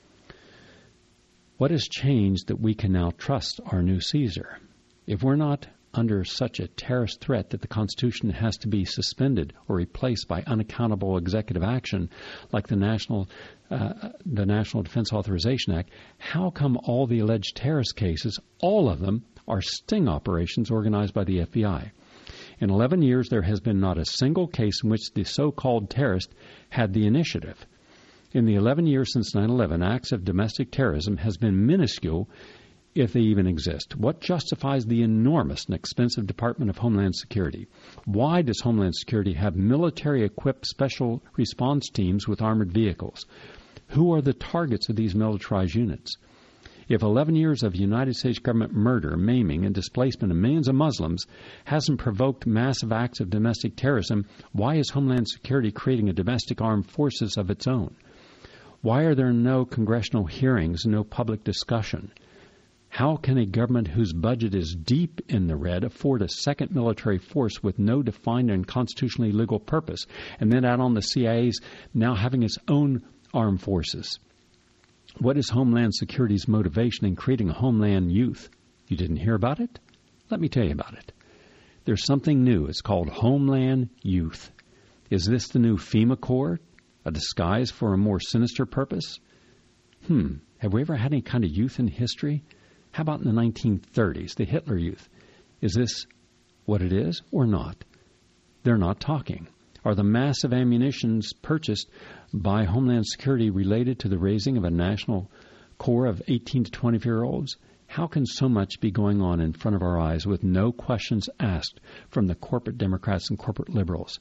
What has changed that we can now trust our new Caesar? If we're not under such a terrorist threat that the Constitution has to be suspended or replaced by unaccountable executive action like the National uh, the National Defense Authorization Act, how come all the alleged terrorist cases, all of them, are sting operations organized by the F B I? In eleven years, there has been not a single case in which the so-called terrorist had the initiative. In the eleven years since nine eleven, acts of domestic terrorism has been minuscule, if they even exist. What justifies the enormous and expensive Department of Homeland Security? Why does Homeland Security have military-equipped special response teams with armored vehicles? Who are the targets of these militarized units? If eleven years of United States government murder, maiming, and displacement of millions of Muslims hasn't provoked massive acts of domestic terrorism, why is Homeland Security creating a domestic armed forces of its own? Why are there no congressional hearings, no public discussion? How can a government whose budget is deep in the red afford a second military force with no defined and constitutionally legal purpose, and then add on the C I A's now having its own armed forces? What is Homeland Security's motivation in creating a Homeland Youth? You didn't hear about it? Let me tell you about it. There's something new. It's called Homeland Youth. Is this the new FEMA Corps, a disguise for a more sinister purpose? Hmm, have we ever had any kind of youth in history? How about in the nineteen thirties, the Hitler Youth? Is this what it is or not? They're not talking. Are the massive ammunitions purchased by Homeland Security related to the raising of a national corps of eighteen to twenty-year-olds? How can so much be going on in front of our eyes with no questions asked from the corporate Democrats and corporate liberals?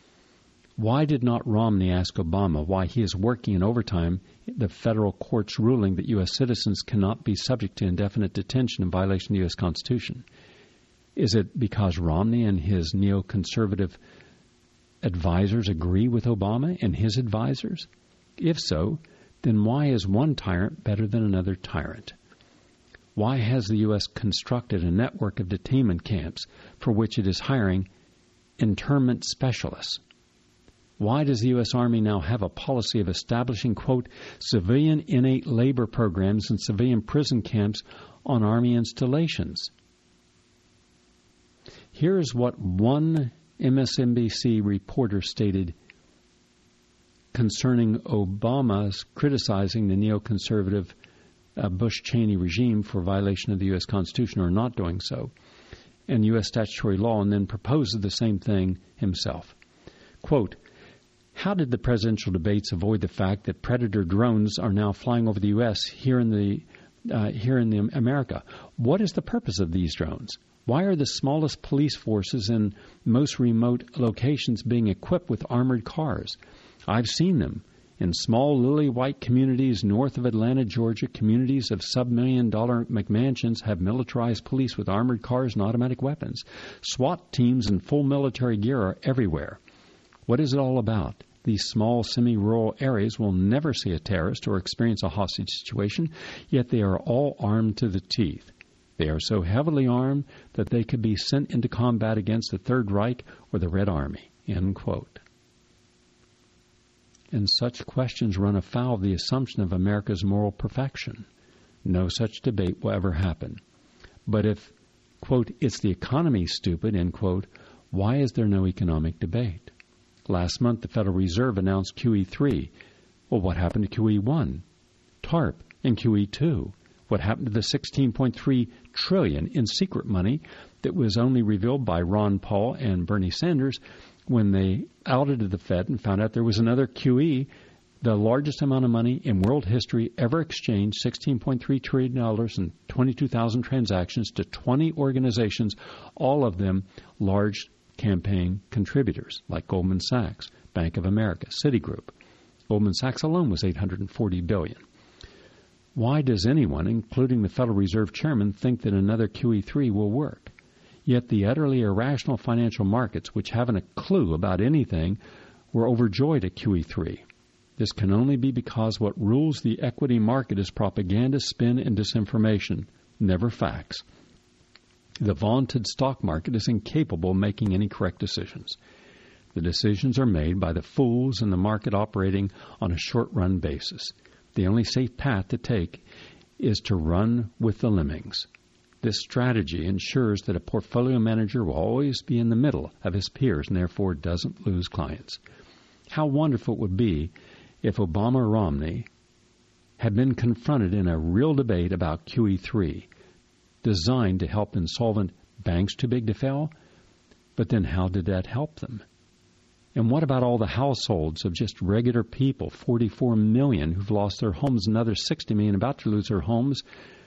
Why did not Romney ask Obama why he is working in overtime the federal court's ruling that U S citizens cannot be subject to indefinite detention in violation of the U S Constitution? Is it because Romney and his neoconservative advisors agree with Obama and his advisors? If so, then why is one tyrant better than another tyrant? Why has the U S constructed a network of detainment camps for which it is hiring internment specialists? Why does the U S. Army now have a policy of establishing, quote, civilian innate labor programs and civilian prison camps on Army installations? Here is what one M S N B C reporter stated concerning Obama's criticizing the neoconservative uh, Bush-Cheney regime for violation of the U S. Constitution or not doing so, and U S statutory law, and then proposes the same thing himself. Quote, how did the presidential debates avoid the fact that Predator drones are now flying over the U S here in the uh, here in the America? What is the purpose of these drones? Why are the smallest police forces in most remote locations being equipped with armored cars? I've seen them in small lily white communities north of Atlanta, Georgia. Communities of sub-million dollar McMansions have militarized police with armored cars and automatic weapons. SWAT teams in full military gear are everywhere. What is it all about? These small, semi-rural areas will never see a terrorist or experience a hostage situation, yet they are all armed to the teeth. They are so heavily armed that they could be sent into combat against the Third Reich or the Red Army, end quote. And such questions run afoul of the assumption of America's moral perfection. No such debate will ever happen. But if, quote, it's the economy, stupid, end quote, why is there no economic debate? Last month, the Federal Reserve announced Q E three. Well, what happened to Q E one? TARP and Q E two? What happened to the sixteen point three trillion dollars in secret money that was only revealed by Ron Paul and Bernie Sanders when they audited the Fed and found out there was another Q E, the largest amount of money in world history ever exchanged, sixteen point three trillion dollars and twenty-two thousand transactions to twenty organizations, all of them large campaign contributors like Goldman Sachs, Bank of America, Citigroup. Goldman Sachs alone was eight hundred forty billion dollars. Why does anyone, including the Federal Reserve Chairman, think that another Q E three will work? Yet the utterly irrational financial markets, which haven't a clue about anything, were overjoyed at Q E three. This can only be because what rules the equity market is propaganda, spin, and disinformation, never facts. The vaunted stock market is incapable of making any correct decisions. The decisions are made by the fools in the market operating on a short-run basis. The only safe path to take is to run with the lemmings. This strategy ensures that a portfolio manager will always be in the middle of his peers and therefore doesn't lose clients. How wonderful it would be if Obama or Romney had been confronted in a real debate about Q E three, designed to help insolvent banks too big to fail. But then how did that help them? And what about all the households of just regular people, forty-four million, who've lost their homes, another sixty million about to lose their homes?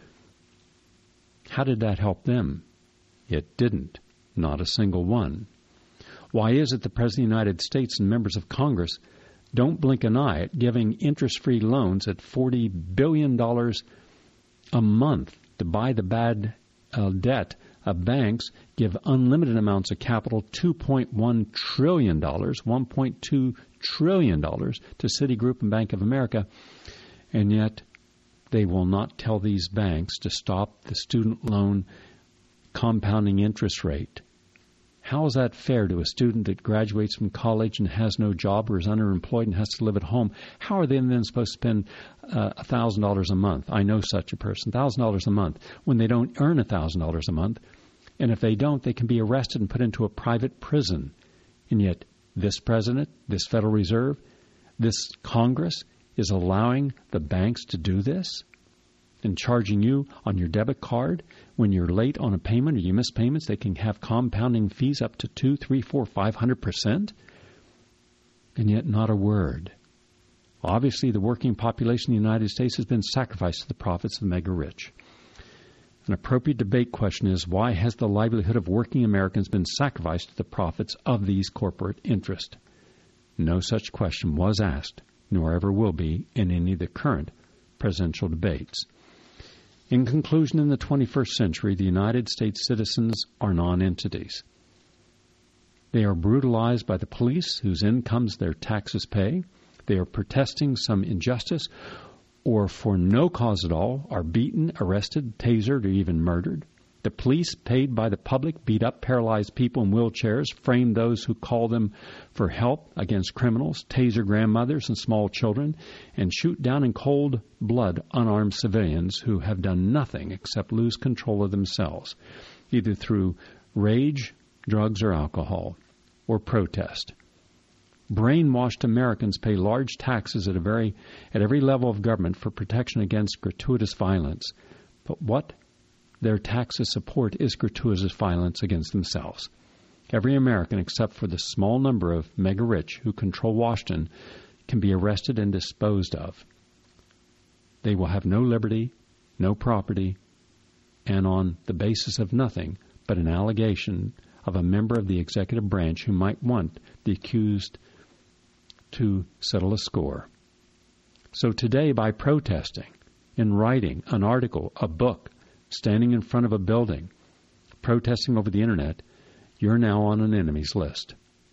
How did that help them? It didn't. Not a single one. Why is it the President of the United States and members of Congress don't blink an eye at giving interest-free loans at forty billion dollars a month to buy the bad uh, debt of banks, give unlimited amounts of capital, two point one trillion dollars, one point two trillion dollars to Citigroup and Bank of America, and yet they will not tell these banks to stop the student loan compounding interest rate? How is that fair to a student that graduates from college and has no job or is underemployed and has to live at home? How are they then supposed to spend uh, one thousand dollars a month? I know such a person, one thousand dollars a month, when they don't earn one thousand dollars a month. And if they don't, they can be arrested and put into a private prison. And yet this president, this Federal Reserve, this Congress is allowing the banks to do this and charging you on your debit card when you're late on a payment or you miss payments. They can have compounding fees up to two, three, four, five hundred percent, and yet not a word. Obviously, the working population of the United States has been sacrificed to the profits of the mega rich. An appropriate debate question is, why has the livelihood of working Americans been sacrificed to the profits of these corporate interests? No such question was asked, nor ever will be, in any of the current presidential debates. In conclusion, in the twenty-first century, the United States citizens are non-entities. They are brutalized by the police, whose incomes their taxes pay. They are protesting some injustice, or for no cause at all, are beaten, arrested, tasered, or even murdered. The police, paid by the public, beat up paralyzed people in wheelchairs, frame those who call them for help against criminals, taser grandmothers and small children, and shoot down in cold blood unarmed civilians who have done nothing except lose control of themselves, either through rage, drugs, or alcohol, or protest. Brainwashed Americans pay large taxes at a very at every level of government for protection against gratuitous violence. But what their taxes support is gratuitous violence against themselves. Every American, except for the small number of mega-rich who control Washington, can be arrested and disposed of. They will have no liberty, no property, and on the basis of nothing but an allegation of a member of the executive branch who might want the accused to settle a score. So today, by protesting, in writing an article, a book, standing in front of a building, protesting over the internet, you're now on an enemy's list.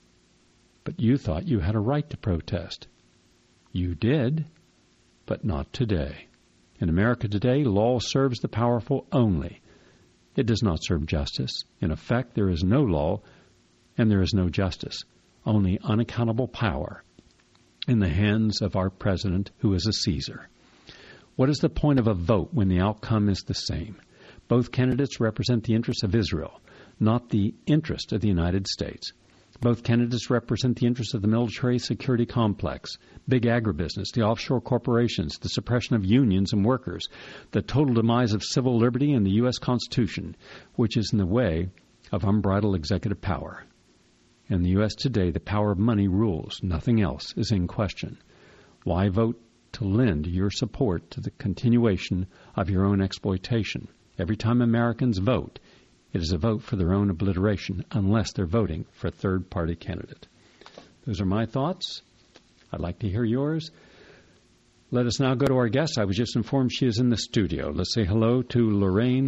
But you thought you had a right to protest. You did, but not today. In America today, law serves the powerful only. It does not serve justice. In effect, there is no law and there is no justice, only unaccountable power in the hands of our president, who is a Caesar. What is the point of a vote when the outcome is the same? Both candidates represent the interests of Israel, not the interest of the United States. Both candidates represent the interests of the military security complex, big agribusiness, the offshore corporations, the suppression of unions and workers, the total demise of civil liberty and the U S Constitution, which is in the way of unbridled executive power. In the U S today, the power of money rules. Nothing else is in question. Why vote to lend your support to the continuation of your own exploitation? Every time Americans vote, it is a vote for their own obliteration, unless they're voting for a third-party candidate. Those are my thoughts. I'd like to hear yours. Let us now go to our guest. I was just informed she is in the studio. Let's say hello to Lorraine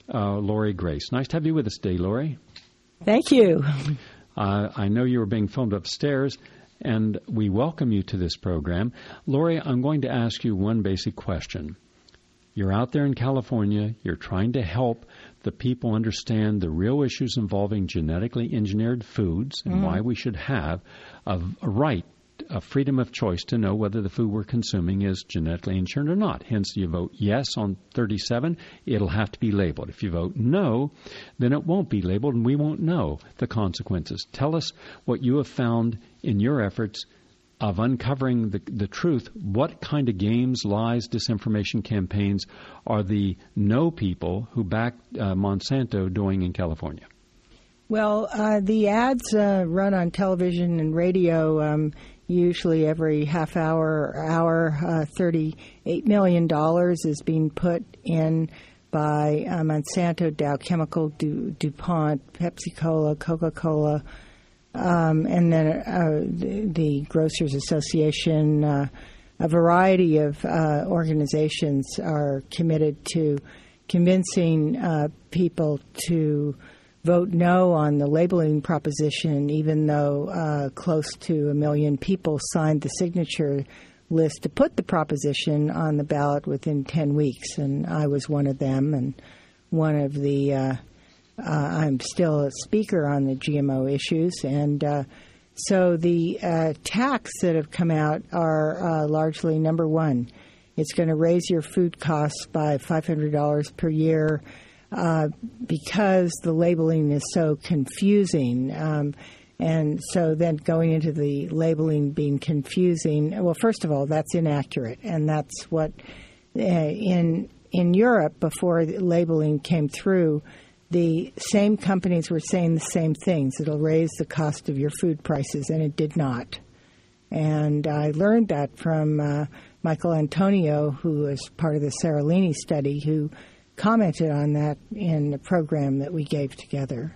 uh, Lori Grace. Nice to have you with us today, Lori. Thank you. Uh, I know you were being filmed upstairs, and we welcome you to this program. Lori, I'm going to ask you one basic question. You're out there in California. You're trying to help the people understand the real issues involving genetically engineered foods and mm. why we should have a, a right, a freedom of choice to know whether the food we're consuming is genetically engineered or not. Hence, you vote yes on thirty-seven, it'll have to be labeled. If you vote no, then it won't be labeled and we won't know the consequences. Tell us what you have found in your efforts of uncovering the, the truth. What kind of games, lies, disinformation campaigns are the no people who back uh, Monsanto doing in California? Well, uh, the ads uh, run on television and radio um, usually every half hour or hour. Uh, thirty-eight million dollars is being put in by uh, Monsanto, Dow Chemical, du- DuPont, Pepsi-Cola, Coca-Cola, Um, and then uh, the, the Grocers Association. Uh, a variety of uh, organizations are committed to convincing uh, people to vote no on the labeling proposition, even though uh, close to a million people signed the signature list to put the proposition on the ballot within ten weeks. And I was one of them, and one of the uh, Uh, I'm still a speaker on the G M O issues, and uh, so the uh, tax that have come out are uh, largely, number one, it's going to raise your food costs by five hundred dollars per year uh, because the labeling is so confusing. Um, and so then going into the labeling being confusing, well, first of all, that's inaccurate, and that's what uh, in in Europe, before the labeling came through, the same companies were saying the same things. It'll raise the cost of your food prices, and it did not. And I learned that from uh, Michael Antonio, who was part of the Seralini study, who commented on that in the program that we gave together.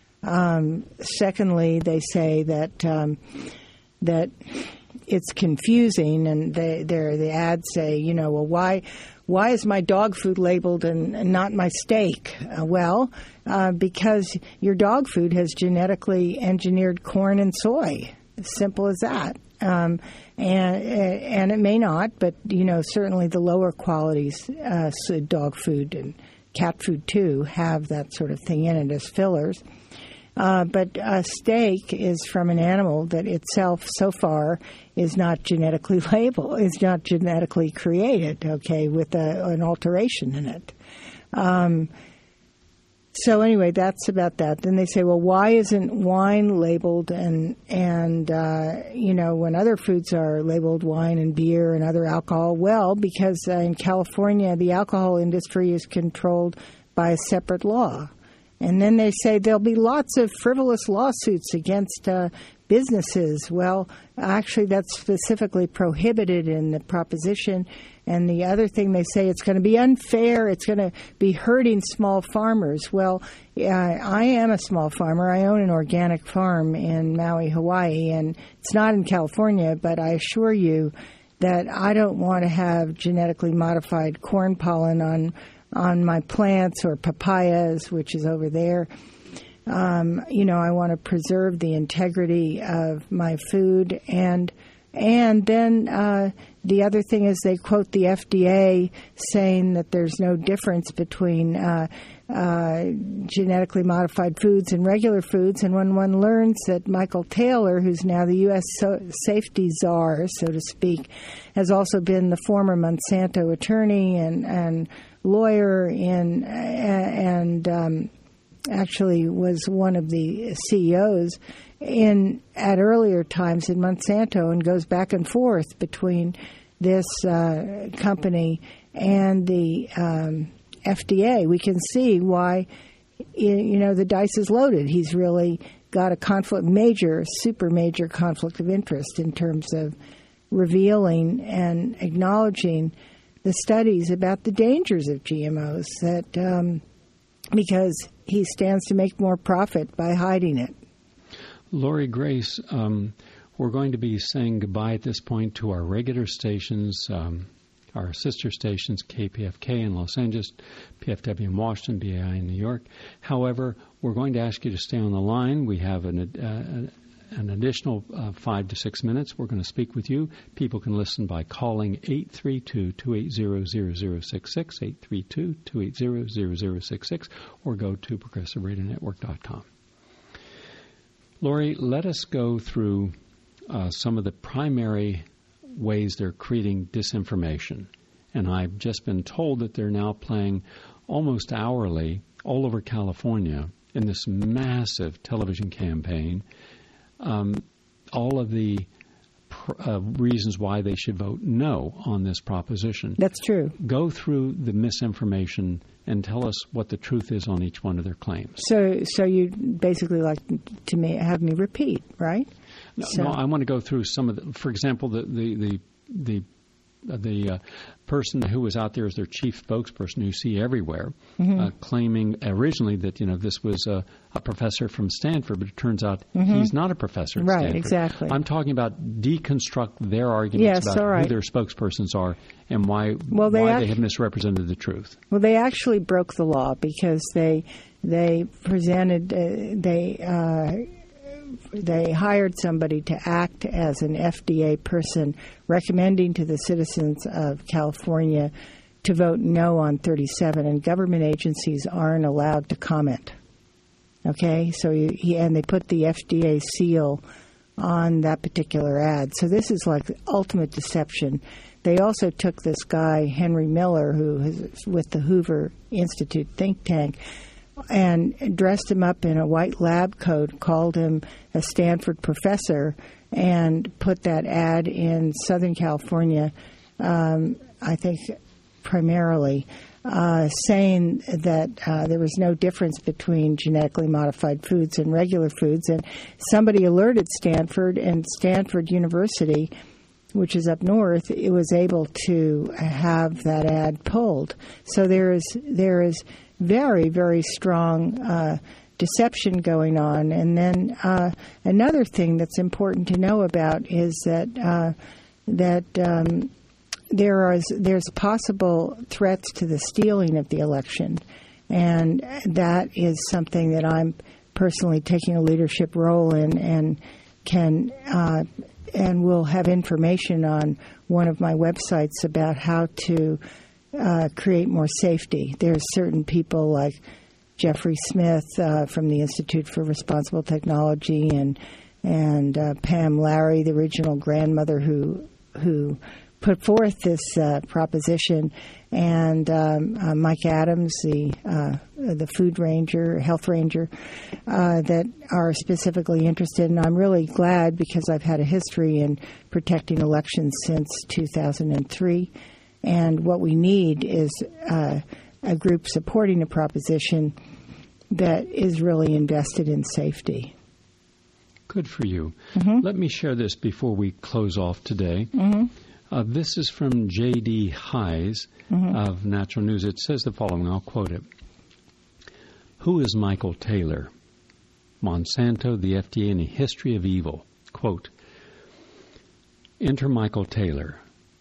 Um, secondly, they say that um, that it's confusing, and they, the ads say, you know, well, why... Why is my dog food labeled and, and not my steak? Uh, well, uh, because your dog food has genetically engineered corn and soy. Simple as that. Um, and and it may not, but, you know, certainly the lower qualities, uh, so dog food and cat food, too, have that sort of thing in it as fillers. Uh, but a steak is from an animal that itself, so far, is not genetically labeled, is not genetically created, okay, with a, an alteration in it. Um, so anyway, that's about that. Then they say, well, why isn't wine labeled and, and uh, you know, when other foods are labeled, wine and beer and other alcohol? Well, because uh, in California, the alcohol industry is controlled by a separate law. And then they say there'll be lots of frivolous lawsuits against uh, businesses. Well, actually, that's specifically prohibited in the proposition. And the other thing they say, it's going to be unfair. It's going to be hurting small farmers. Well, uh, I am a small farmer. I own an organic farm in Maui, Hawaii, and it's not in California, but I assure you that I don't want to have genetically modified corn pollen on on my plants or papayas, which is over there. Um, you know, I want to preserve the integrity of my food. And and then uh, the other thing is they quote the F D A saying that there's no difference between uh, uh, genetically modified foods and regular foods. And when one learns that Michael Taylor, who's now the U S so- safety czar, so to speak, has also been the former Monsanto attorney and, and lawyer in, and um, actually was one of the C E Os in at earlier times in Monsanto, and goes back and forth between this uh, company and the um, F D A. We can see why, you know, the dice is loaded. He's really got a conflict, major, super major conflict of interest in terms of revealing and acknowledging the studies about the dangers of G M Os, that um, because he stands to make more profit by hiding it. Lori Grace, um, we're going to be saying goodbye at this point to our regular stations. Um, our sister stations, K P F K in Los Angeles, P F W in Washington, B A I in New York. However, we're going to ask you to stay on the line. We have an, uh, an additional uh, five to six minutes. We're going to speak with you. People can listen by calling eight three two, two eight zero, zero zero six six, eight three two, two eight zero, zero zero six six, or go to progressive radio network dot com. Lori, let us go through uh, some of the primary ways they're creating disinformation. And I've just been told that they're now playing almost hourly all over California in this massive television campaign um, all of the pr- uh, reasons why they should vote no on this proposition. That's true. Go through the misinformation and tell us what the truth is on each one of their claims. So so you basically like to me, have me repeat, right? No, so. no, I want to go through some of the, for example, the the the the, uh, the uh, person who was out there as their chief spokesperson, who you see everywhere, mm-hmm. uh, claiming originally that, you know, this was a, a professor from Stanford, but it turns out mm-hmm. he's not a professor at right, Stanford. Exactly. I'm talking about deconstruct their arguments yes, about right. who their spokespersons are and why well, they, why act- they have misrepresented the truth. Well, they actually broke the law because they they presented uh, they. Uh, They hired somebody to act as an F D A person, recommending to the citizens of California to vote no on thirty-seven, and government agencies aren't allowed to comment. Okay, so you, he, and they put the F D A seal on that particular ad. So this is like the ultimate deception. They also took this guy, Henry Miller, who is with the Hoover Institute think tank, and dressed him up in a white lab coat, called him a Stanford professor, and put that ad in Southern California, um, I think primarily, uh, saying that uh, there was no difference between genetically modified foods and regular foods. And somebody alerted Stanford, and Stanford University, which is up north, it was able to have that ad pulled. So there is there is very, very strong uh, deception going on. And then uh, another thing that's important to know about is that uh, that um, there is there's possible threats to the stealing of the election, and that is something that I'm personally taking a leadership role in, and can uh, and will have information on one of my websites about how to Uh, create more safety. There's certain people like Jeffrey Smith uh, from the Institute for Responsible Technology, and and uh, Pam Larry, the original grandmother who who put forth this uh, proposition, and um, uh, Mike Adams, the uh, the food ranger, health ranger, uh, that are specifically interested. And I'm really glad, because I've had a history in protecting elections since two thousand three. And what we need is uh, a group supporting a proposition that is really invested in safety. Good for you. Mm-hmm. Let me share this before we close off today. Mm-hmm. Uh, this is from J D Highs mm-hmm. of Natural News. It says the following, I'll quote it. Who is Michael Taylor? Monsanto, the F D A, and a history of evil. Quote, enter Michael Taylor.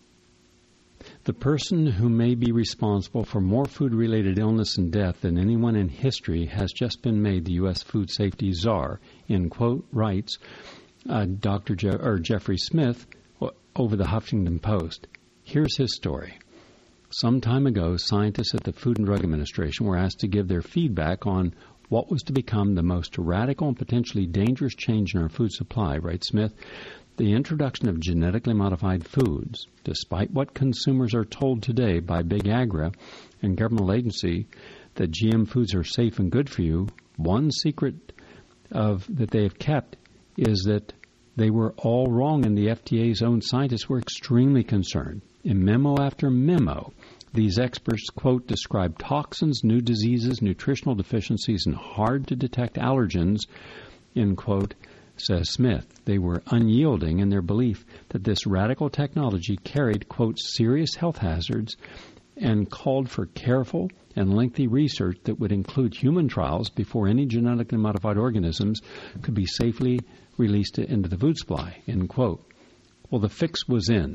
The person who may be responsible for more food-related illness and death than anyone in history has just been made the U S food safety czar, end quote, writes uh, Doctor Je- or Jeffrey Smith over the Huffington Post. Here's his story. Some time ago, scientists at the Food and Drug Administration were asked to give their feedback on what was to become the most radical and potentially dangerous change in our food supply, writes Smith. The introduction of genetically modified foods, despite what consumers are told today by Big Agra and governmental agency that G M foods are safe and good for you, one secret of that they have kept is that they were all wrong, and the F D A's own scientists were extremely concerned. In memo after memo, these experts, quote, describe toxins, new diseases, nutritional deficiencies, and hard-to-detect allergens, end quote, says Smith. They were unyielding in their belief that this radical technology carried, quote, serious health hazards, and called for careful and lengthy research that would include human trials before any genetically modified organisms could be safely released into the food supply, end quote. Well, the fix was in.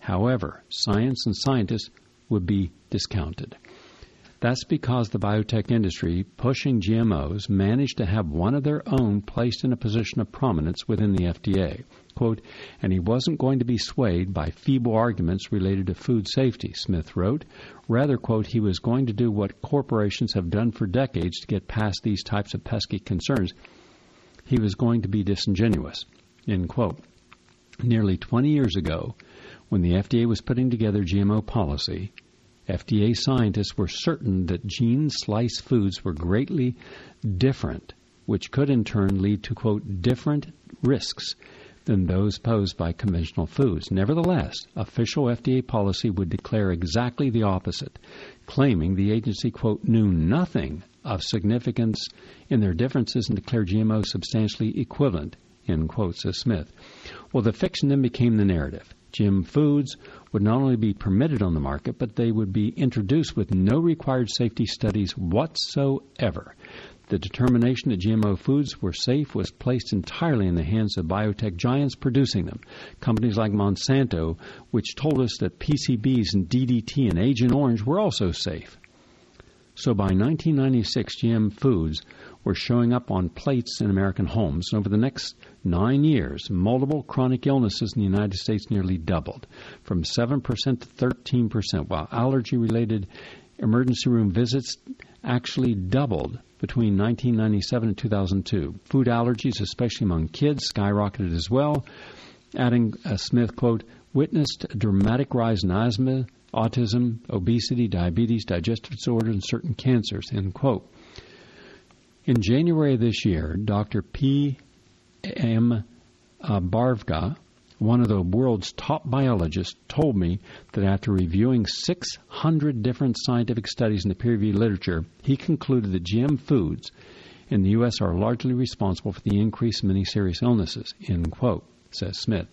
However, science and scientists would be discounted. That's because the biotech industry pushing G M Os managed to have one of their own placed in a position of prominence within the F D A. Quote, and he wasn't going to be swayed by feeble arguments related to food safety, Smith wrote. Rather, quote, he was going to do what corporations have done for decades to get past these types of pesky concerns. He was going to be disingenuous, end quote. Nearly twenty years ago, when the F D A was putting together G M O policy, F D A scientists were certain that gene-sliced foods were greatly different, which could in turn lead to, quote, different risks than those posed by conventional foods. Nevertheless, official F D A policy would declare exactly the opposite, claiming the agency, quote, knew nothing of significance in their differences and declared G M Os substantially equivalent, end quote, says Smith. Well, the fiction then became the narrative. G M foods would not only be permitted on the market, but they would be introduced with no required safety studies whatsoever. The determination that G M O foods were safe was placed entirely in the hands of biotech giants producing them, companies like Monsanto, which told us that P C Bs and D D T and Agent Orange were also safe. So by nineteen ninety-six, G M foods were showing up on plates in American homes. And over the next nine years, multiple chronic illnesses in the United States nearly doubled, from seven percent to thirteen percent, while allergy-related emergency room visits actually doubled between nineteen ninety-seven and two thousand two. Food allergies, especially among kids, skyrocketed as well, adding, uh, Smith, quote, witnessed a dramatic rise in asthma, autism, obesity, diabetes, digestive disorders, and certain cancers, end quote. In January of this year, Doctor P. M. Uh, Barvga, one of the world's top biologists, told me that after reviewing six hundred different scientific studies in the peer-reviewed literature, he concluded that G M foods in the U S are largely responsible for the increase in many serious illnesses, end quote, says Smith.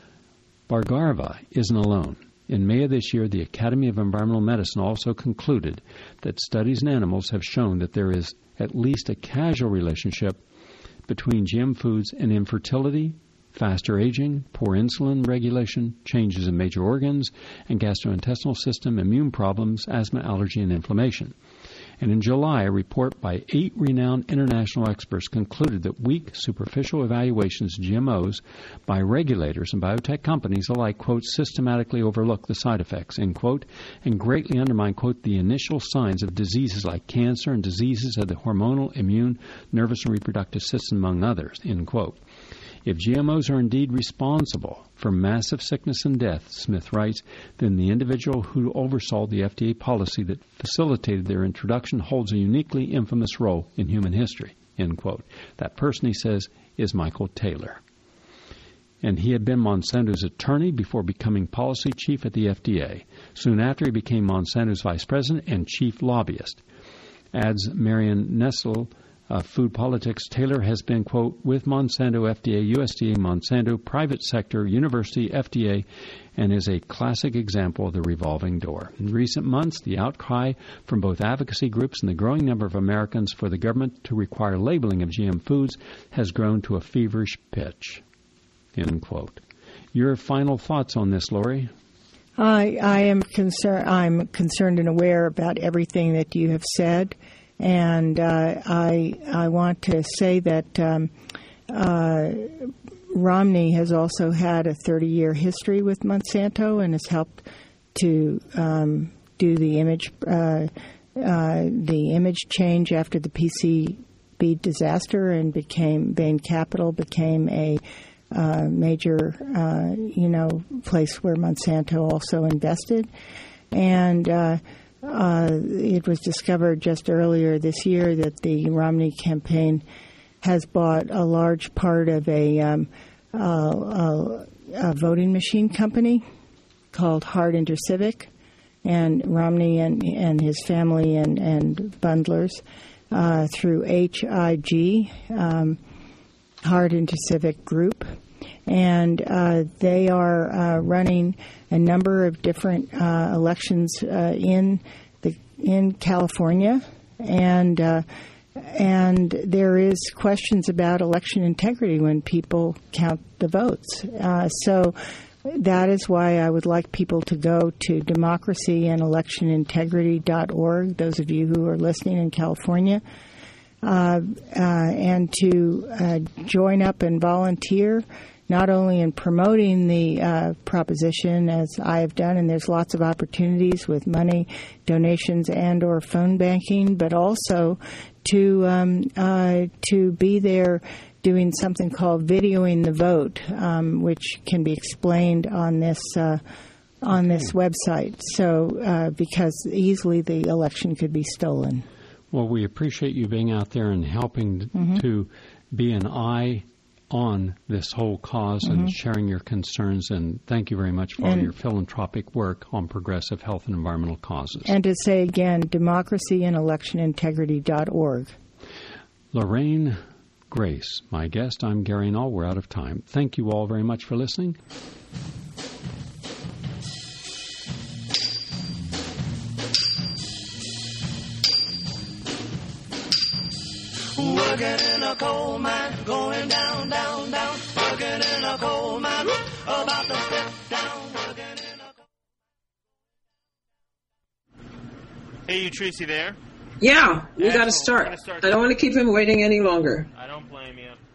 Bargarva isn't alone. In May of this year, the Academy of Environmental Medicine also concluded that studies in animals have shown that there is at least a causal relationship between G M foods and infertility, faster aging, poor insulin regulation, changes in major organs and gastrointestinal system, immune problems, asthma, allergy, and inflammation. And in July, a report by eight renowned international experts concluded that weak, superficial evaluations of G M Os by regulators and biotech companies alike, quote, systematically overlook the side effects, end quote, and greatly undermine, quote, the initial signs of diseases like cancer and diseases of the hormonal, immune, nervous, and reproductive system, among others, end quote. If G M Os are indeed responsible for massive sickness and death, Smith writes, then the individual who oversaw the F D A policy that facilitated their introduction holds a uniquely infamous role in human history, end quote. That person, he says, is Michael Taylor. And he had been Monsanto's attorney before becoming policy chief at the F D A. Soon after, he became Monsanto's vice president and chief lobbyist. Adds Marion Nestle, Uh, Food Politics, Taylor has been, quote, with Monsanto, F D A, U S D A, Monsanto, private sector, university, F D A, and is a classic example of the revolving door. In recent months, the outcry from both advocacy groups and the growing number of Americans for the government to require labeling of G M foods has grown to a feverish pitch, end quote. Your final thoughts on this, Lori? I, I am concerned. I'm concerned and aware about everything that you have said. And uh, I I want to say that um, uh, Romney has also had a thirty-year history with Monsanto and has helped to um, do the image uh, uh, the image change after the P C B disaster, and became Bain Capital became a uh, major uh, you know place where Monsanto also invested, and. Uh, Uh, it was discovered just earlier this year that the Romney campaign has bought a large part of a, um, uh, a, a voting machine company called Hart InterCivic, and Romney and, and his family and, and bundlers uh, through H I G, um, Hart InterCivic Group. And uh, they are uh, running a number of different uh, elections uh, in the in California, and uh, and there is questions about election integrity when people count the votes. Uh, so that is why I would like people to go to democracy and election integrity dot org, those of you who are listening in California, uh, uh, and to uh, join up and volunteer, not only in promoting the uh, proposition, as I have done, and there's lots of opportunities with money, donations, and or phone banking, but also to um, uh, to be there doing something called videoing the vote, um, which can be explained on this uh, on okay. this website. So, uh, because easily the election could be stolen. Well, we appreciate you being out there and helping mm-hmm. to be an eye on this whole cause mm-hmm. and sharing your concerns. And thank you very much for and, all your philanthropic work on progressive health and environmental causes. And to say again, democracy and election integrity dot org. Lorraine Grace, my guest. I'm Gary Null. We're out of time. Thank you all very much for listening. Working in a coal mine, going down, down, down. Working in a coal mine, about to step down. Working in a coal... Hey, you, Tracy, there? Yeah, we got to start. start. I don't want to keep him waiting any longer. I don't blame you.